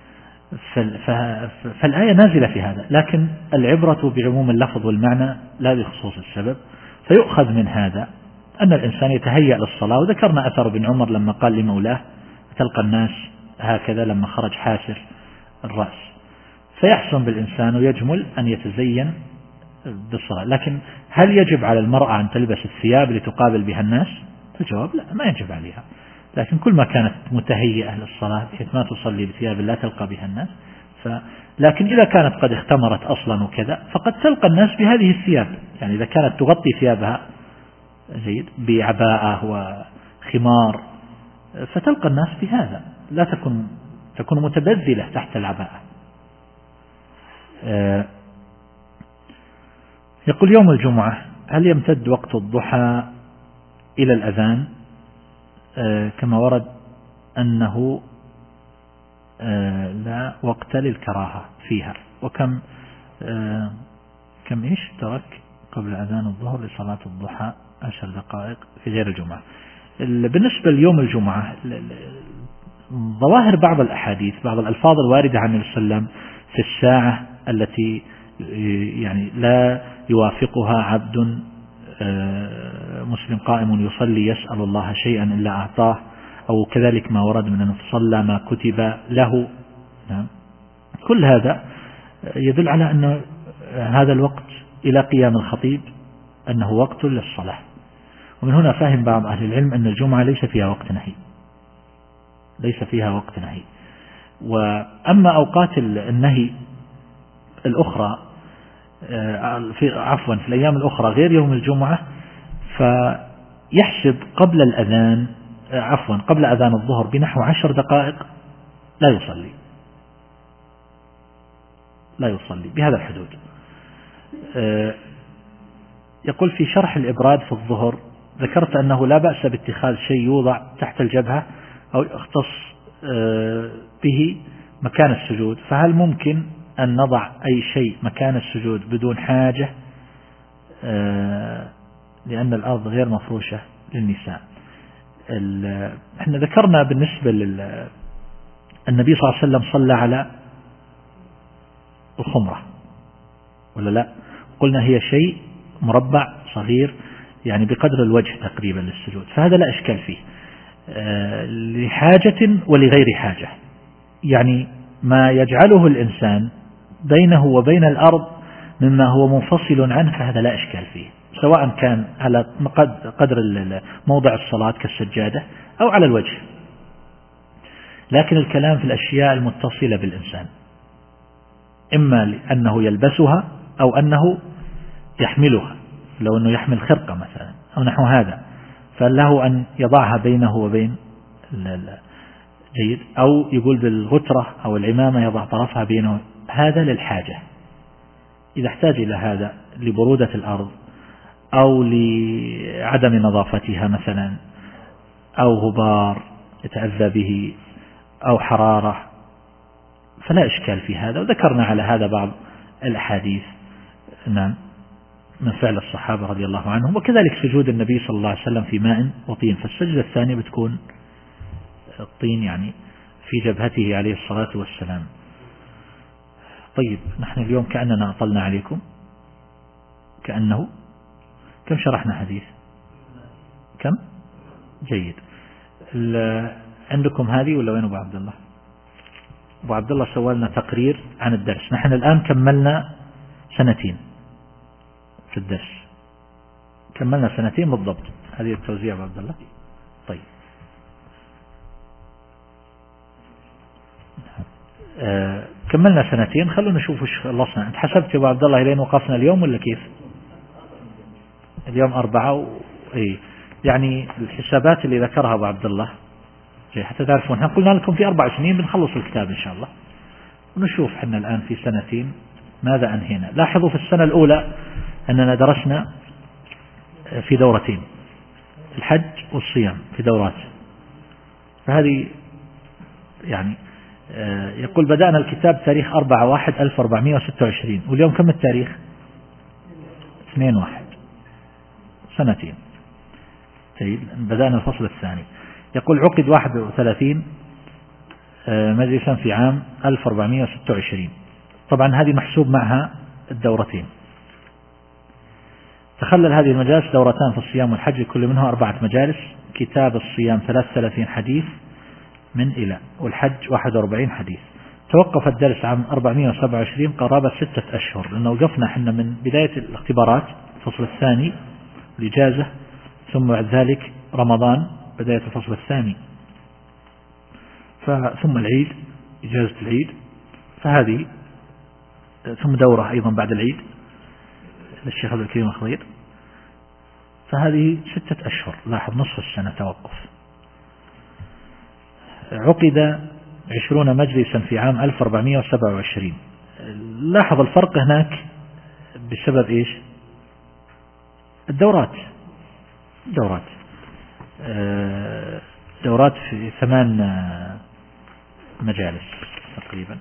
فالآية نازلة في هذا، لكن العبرة بعموم اللفظ والمعنى لا بخصوص السبب. فيؤخذ من هذا أن الإنسان يتهيأ للصلاة، وذكرنا أثر ابن عمر لما قال لمولاه: تلقى الناس هكذا لما خرج حاسر الرأس. فيحسن بالإنسان ويجمل أن يتزين بالصلاة. لكن هل يجب على المرأة أن تلبس الثياب لتقابل بها الناس؟ الجواب لا، ما يجب عليها، لكن كل ما كانت متهيئة للصلاة بحيث ما تصلي بثياب لا تلقى بها الناس. ف... لكن إذا كانت قد اختمرت أصلا وكذا فقد تلقى الناس بهذه الثياب، يعني إذا كانت تغطي ثيابها جيد بعباءة وخمار فتلقى الناس بهذا، لا تكون تكون متبذلة تحت العباءة. أه يقول: يوم الجمعة هل يمتد وقت الضحى إلى الأذان أه كما ورد أنه أه لا وقت للكراهة فيها، وكم أه كم إيش ترك قبل أذان الظهر لصلاة الضحى عشر دقائق في غير الجمعة. بالنسبة ليوم الجمعة ظواهر بعض الأحاديث، بعض الألفاظ الواردة عن النبي صلى الله عليه وسلم في الساعة التي يعني لا يوافقها عبد مسلم قائم يصلي يسأل الله شيئا إلا أعطاه، أو كذلك ما ورد من أنه صلى ما كتب له. نعم. كل هذا يدل على أن هذا الوقت إلى قيام الخطيب أنه وقت للصلاة. ومن هنا فهم بعض أهل العلم أن الجمعة ليس فيها وقت نهي، ليس فيها وقت نهي. وأما أوقات النهي الأخرى في عفوا في الأيام الأخرى غير يوم الجمعة، فيحسب قبل الأذان عفوا قبل أذان الظهر بنحو عشر دقائق لا يصلي، لا يصلي بهذا الحدود. يقول: في شرح الإبراد في الظهر ذكرت أنه لا بأس باتخاذ شيء يوضع تحت الجبهة أو يختص به مكان السجود، فهل ممكن أن نضع أي شيء مكان السجود بدون حاجة لأن الأرض غير مفروشة للنساء؟ احنا ذكرنا بالنسبة للنبي صلى الله عليه وسلم صلى على الخمرة ولا لا؟ قلنا هي شيء مربع صغير يعني بقدر الوجه تقريبا للسجود، فهذا لا إشكال فيه لحاجة ولغير حاجة، يعني ما يجعله الإنسان بينه وبين الأرض مما هو منفصل عنه فهذا لا إشكال فيه، سواء كان على قدر موضع الصلاة كالسجادة أو على الوجه. لكن الكلام في الأشياء المتصلة بالإنسان، إما لأنه يلبسها أو أنه يحملها، لو أنه يحمل خرقة مثلا أو نحو هذا فله أن يضعها بينه وبين جيد، أو يقول بالغترة أو العمامة يضع طرفها بينه، هذا للحاجة إذا احتاج إلى هذا لبرودة الأرض أو لعدم نظافتها مثلا أو غبار يتأذى به أو حرارة فلا إشكال في هذا. وذكرنا على هذا بعض الأحاديث نعم من فعل الصحابة رضي الله عنهم، وكذلك سجود النبي صلى الله عليه وسلم في ماء وطين، فالسجدة الثانية بتكون الطين يعني في جبهته عليه الصلاة والسلام. طيب نحن اليوم كأننا أطلنا عليكم، كأنه كم شرحنا حديث؟ كم؟ جيد. عندكم هذه ولا وين أبو عبد الله؟ أبو عبد الله سوى لنا تقرير عن الدرس. نحن الآن كملنا سنتين في الدرس، كملنا سنتين بالضبط. هذه التوزيع أبو عبد الله. طيب آه كملنا سنتين، خلونا نشوف وش خلصنا. أنت حسبت يا أبو عبد الله لين وقفنا اليوم ولا كيف؟ اليوم أربعة و... إيه يعني الحسابات اللي ذكرها أبو عبد الله حتى تعرفون. احنا قلنا لكم في أربع سنين بنخلص الكتاب إن شاء الله، ونشوف احنا الآن في سنتين ماذا أنهينا. لاحظوا في السنة الأولى أننا درسنا في دورتين، الحج والصيام في دورات. فهذه يعني يقول بدأنا الكتاب تاريخ أربعة واحد ألف وأربعمائة وستة وعشرين، واليوم كم التاريخ؟ اثنين واحد، سنتين. طيب بدأنا الفصل الثاني. يقول عقد واحد وثلاثين مجلسا في عام ألف وأربعمائة وستة وعشرين. طبعا هذه محسوب معها الدورتين. تخلل هذه المجالس دورتان في الصيام والحج، كل منها أربعة مجالس. كتاب الصيام ثلاثة وثلاثين حديث من إلى، والحج واحد وأربعين حديث. توقف الدرس عام أربعمائة وسبعة وعشرين قرابة ستة أشهر، لأنه وقفنا حنا من بداية الاختبارات الفصل الثاني الإجازة، ثم بعد ذلك رمضان بداية الفصل الثاني، ثم العيد إجازة العيد، فهذه ثم دورة أيضا بعد العيد للشيخ عبد الكريم الخضير، فهذه ستة أشهر. لاحظ نصف السنة توقف. عقد عشرون مجلسا في عام ألف وأربعمائة وسبعة وعشرين. لاحظ الفرق هناك بسبب إيش؟ الدورات دورات دورات في ثمان مجالس تقريبا.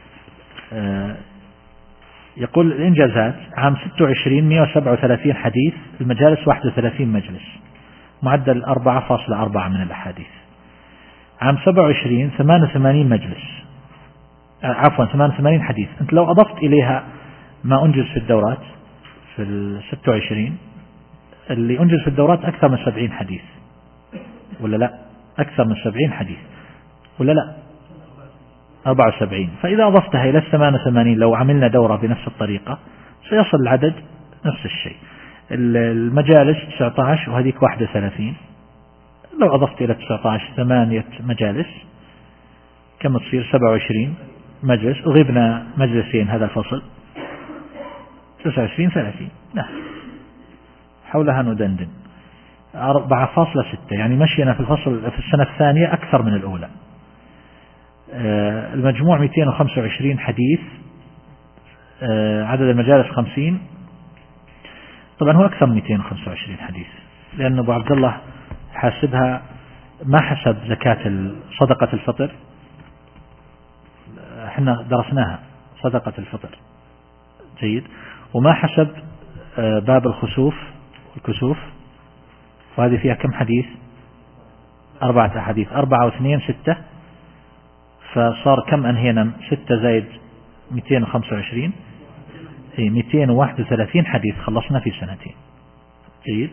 يقول الإنجازات عام ستة وعشرين مئة وسبعة وثلاثين حديث، المجالس واحد وثلاثين مجلس، معدل أربعة فاصلة أربعة من الأحاديث. عام سبعة وعشرين ثمانية وثمانين مجلس، عفوا ثمانية وثمانين حديث. أنت لو أضفت إليها ما أنجز في الدورات في الستة وعشرين، اللي أنجز في الدورات أكثر من سبعين حديث ولا لا؟ أكثر من سبعين حديث ولا لا؟ أربعة وسبعين. فإذا أضفتها إلى الثمانية وثمانين لو عملنا دورة بنفس الطريقة سيصل العدد نفس الشيء. المجالس تسعة عشر وهذيك واحد وثلاثين، لو أضفت إلى تسعة عشر ثمانية مجالس كم تصير؟ سبعة وعشرين مجلس. غبنا مجلسين هذا الفصل، تسعة وعشرين ثلاثين. لا حولها ندندن. أربعة فاصلة ستة يعني مشينا في الفصل في السنة الثانية أكثر من الأولى. المجموع مئتين وخمسة وعشرين حديث، عدد المجالس خمسين. طبعا هو أكثر من مئتين وخمسة وعشرين حديث، لأن أبو عبد الله حاسبها ما حسب زكاة صدقة الفطر، احنا درسناها صدقة الفطر جيد، وما حسب باب الخسوف والكسوف، وهذه فيها كم حديث؟ أربعة حديث. أربعة واثنين ستة، فصار كم أنهينا؟ ستة زائد مئتين وخمسة وعشرين، اي مئتين وواحد وثلاثين حديث خلصنا في سنتين جيد.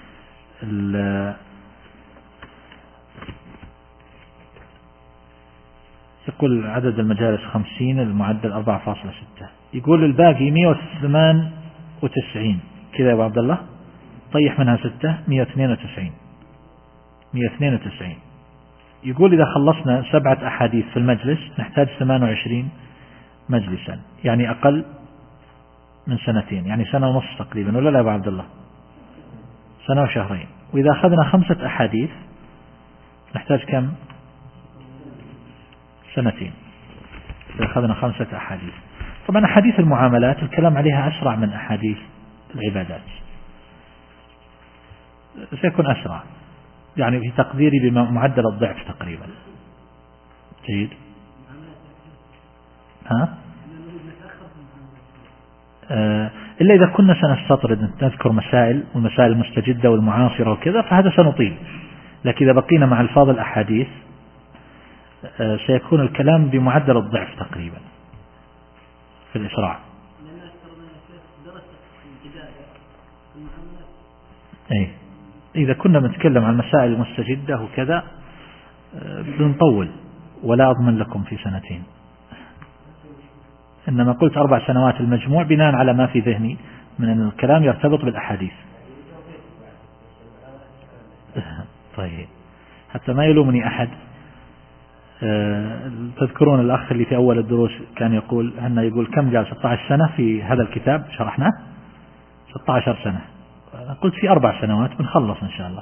يقول عدد المجالس خمسين، المعدل أربعة فاصلة ستة. يقول الباقي مئة وثمانية وتسعين كذا يا أبو عبد الله، طيح منها ستة، مئة واثنين وتسعين مئة واثنين وتسعين. يقول إذا خلصنا سبعة أحاديث في المجلس نحتاج ثمانية وعشرين مجلسا، يعني أقل من سنتين، يعني سنة ونصف تقريبا ولا لا يا أبو عبد الله؟ سنة وشهرين. وإذا أخذنا خمسة أحاديث نحتاج كم؟ سنتين. إذا أخذنا خمسة أحاديث. طبعا أحاديث المعاملات الكلام عليها أسرع من أحاديث العبادات، سيكون أسرع يعني في تقديري بمعدل الضعف تقريبا. جيد. ها؟ آه إلا إذا كنا سنستطرد نذكر مسائل والمسائل المستجدة والمعاصرة وكذا فهذا سنطيل، لكن إذا بقينا مع الفاظ الأحاديث آه سيكون الكلام بمعدل الضعف تقريبا في الإسراع. أي إذا كنا بنتكلم عن المسائل المستجدة وكذا آه بنطول، ولا أضمن لكم في سنتين، إنما قلت أربع سنوات المجموع بناء على ما في ذهني من أن الكلام يرتبط بالأحاديث. طيب حتى ما يلومني أحد. أه تذكرون الأخ اللي في أول الدروس كان يقول أنه يقول كم قال ستة عشر سنة في هذا الكتاب شرحناه؟ ستة عشر سنة. قلت في أربع سنوات بنخلص إن شاء الله.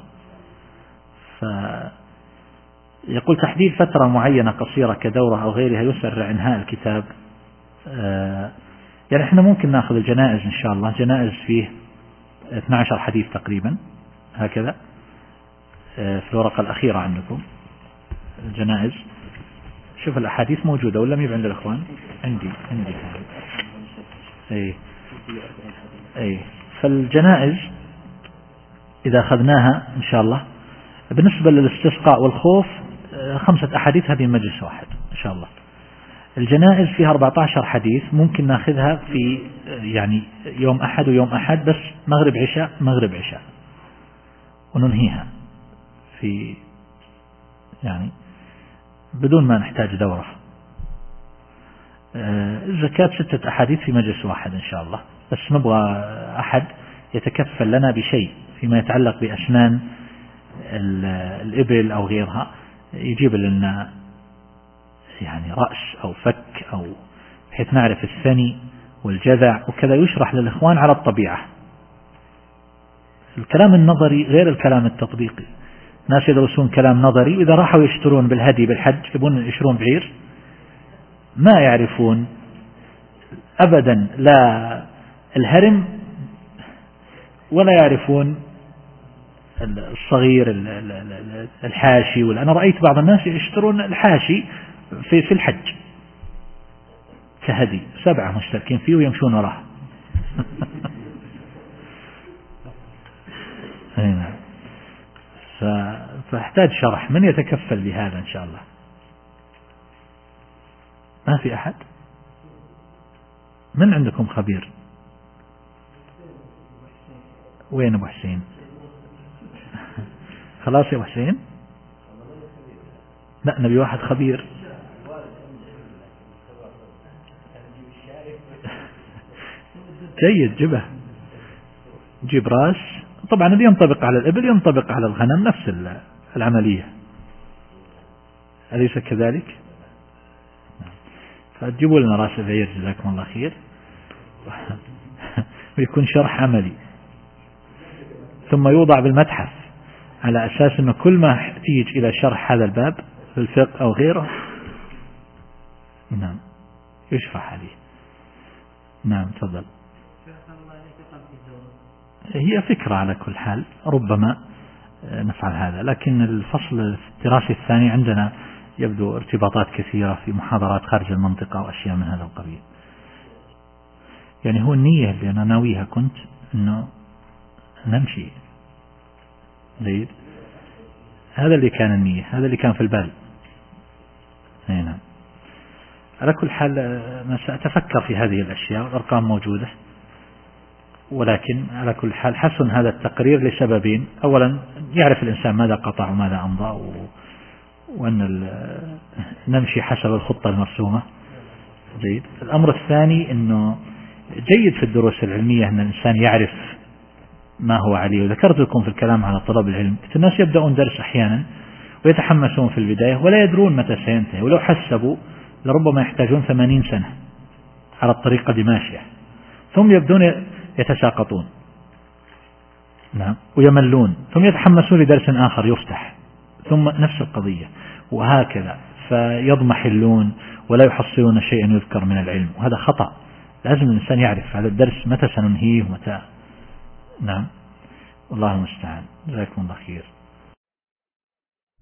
فيقول تحديد فترة معينة قصيرة كدورة أو غيرها يسرع إنهاء الكتاب. أه يعني احنا ممكن ناخذ الجنائز إن شاء الله، جنائز فيه اثني عشر حديث تقريبا هكذا أه في الورقة الأخيرة عندكم الجنائز. شوف الأحاديث موجودة ولا مي عند الأخوان؟ عندي عندي أي أي. فالجنائز إذا أخذناها إن شاء الله بالنسبة للاستسقاء والخوف خمسة أحاديث هذه مجلس واحد إن شاء الله. الجنائز فيها أربعة عشر حديث ممكن ناخذها في يعني يوم أحد ويوم أحد بس، مغرب عشاء مغرب عشاء وننهيها في يعني بدون ما نحتاج دورة. الزكاة ستة أحاديث في مجلس واحد إن شاء الله، بس نبغى أحد يتكفل لنا بشيء فيما يتعلق بأسنان الإبل أو غيرها، يجيب لنا يعني رأس أو فك أو بحيث نعرف الثني والجذع وكذا، يشرح للإخوان على الطبيعة. الكلام النظري غير الكلام التطبيقي. ناس يدرسون كلام نظري وإذا راحوا يشترون بالهدي بالحج يبون يشترون بعير ما يعرفون أبدا لا الهرم ولا يعرفون الصغير الحاشي. أنا رأيت بعض الناس يشترون الحاشي في في الحج كهدي، سبعة مشتركين فيه ويمشون وراه. فاحتاج شرح، من يتكفل بهذا إن شاء الله؟ ما في أحد؟ من عندكم خبير؟ وين أبو حسين؟ خلاص يا أبو حسين؟ لا نبي واحد خبير. جيد جبه، جيب راس. طبعا اللي ينطبق على الإبل ينطبق على الغنم نفس العملية، أليس كذلك؟ فتجيبوا لنا راس البعير جزاكم الله خير ويكون شرح عملي ثم يوضع بالمتحف على أساس أنه كل ما يحتاج إلى شرح هذا الباب في الفقه أو غيره نعم يشرح عليه. نعم تفضل. هي فكرة على كل حال، ربما نفعل هذا، لكن الفصل الدراسي الثاني عندنا يبدو ارتباطات كثيرة في محاضرات خارج المنطقة وأشياء من هذا القبيل. يعني هو النية اللي أنا ناويها كنت أنه نمشي زيد، هذا اللي كان النية، هذا اللي كان في البال. نعم. على كل حال أنا سأتفكر في هذه الأشياء، الأرقام موجودة، ولكن على كل حال حسن هذا التقرير لسببين: أولا يعرف الإنسان ماذا قطع وماذا أمضى، وأن نمشي حسب الخطة المرسومة. جيد. الأمر الثاني أنه جيد في الدروس العلمية أن الإنسان يعرف ما هو عليه. وذكرت لكم في الكلام على طلب العلم الناس يبدأون درس أحيانا ويتحمسون في البداية ولا يدرون متى سينتهي، ولو حسبوا لربما يحتاجون ثمانين سنة على الطريقة دي ماشية، ثم يبدون يتساقطون نعم ويملون، ثم يتحمسون لدرس آخر يفتح، ثم نفس القضية وهكذا، فيضمحلون ولا يحصلون شيئا يذكر من العلم، وهذا خطأ. لازم الإنسان يعرف هذا الدرس متى سننهيه ومتى. نعم والله المستعان. جزاكم الله خير.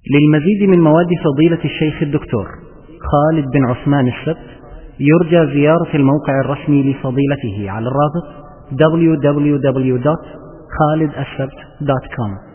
للمزيد من مواد فضيلة الشيخ الدكتور خالد بن عثمان السبت يرجى زيارة الموقع الرسمي لفضيلته على الرابط دبليو دبليو دبليو دوت خالد السبت دوت كوم.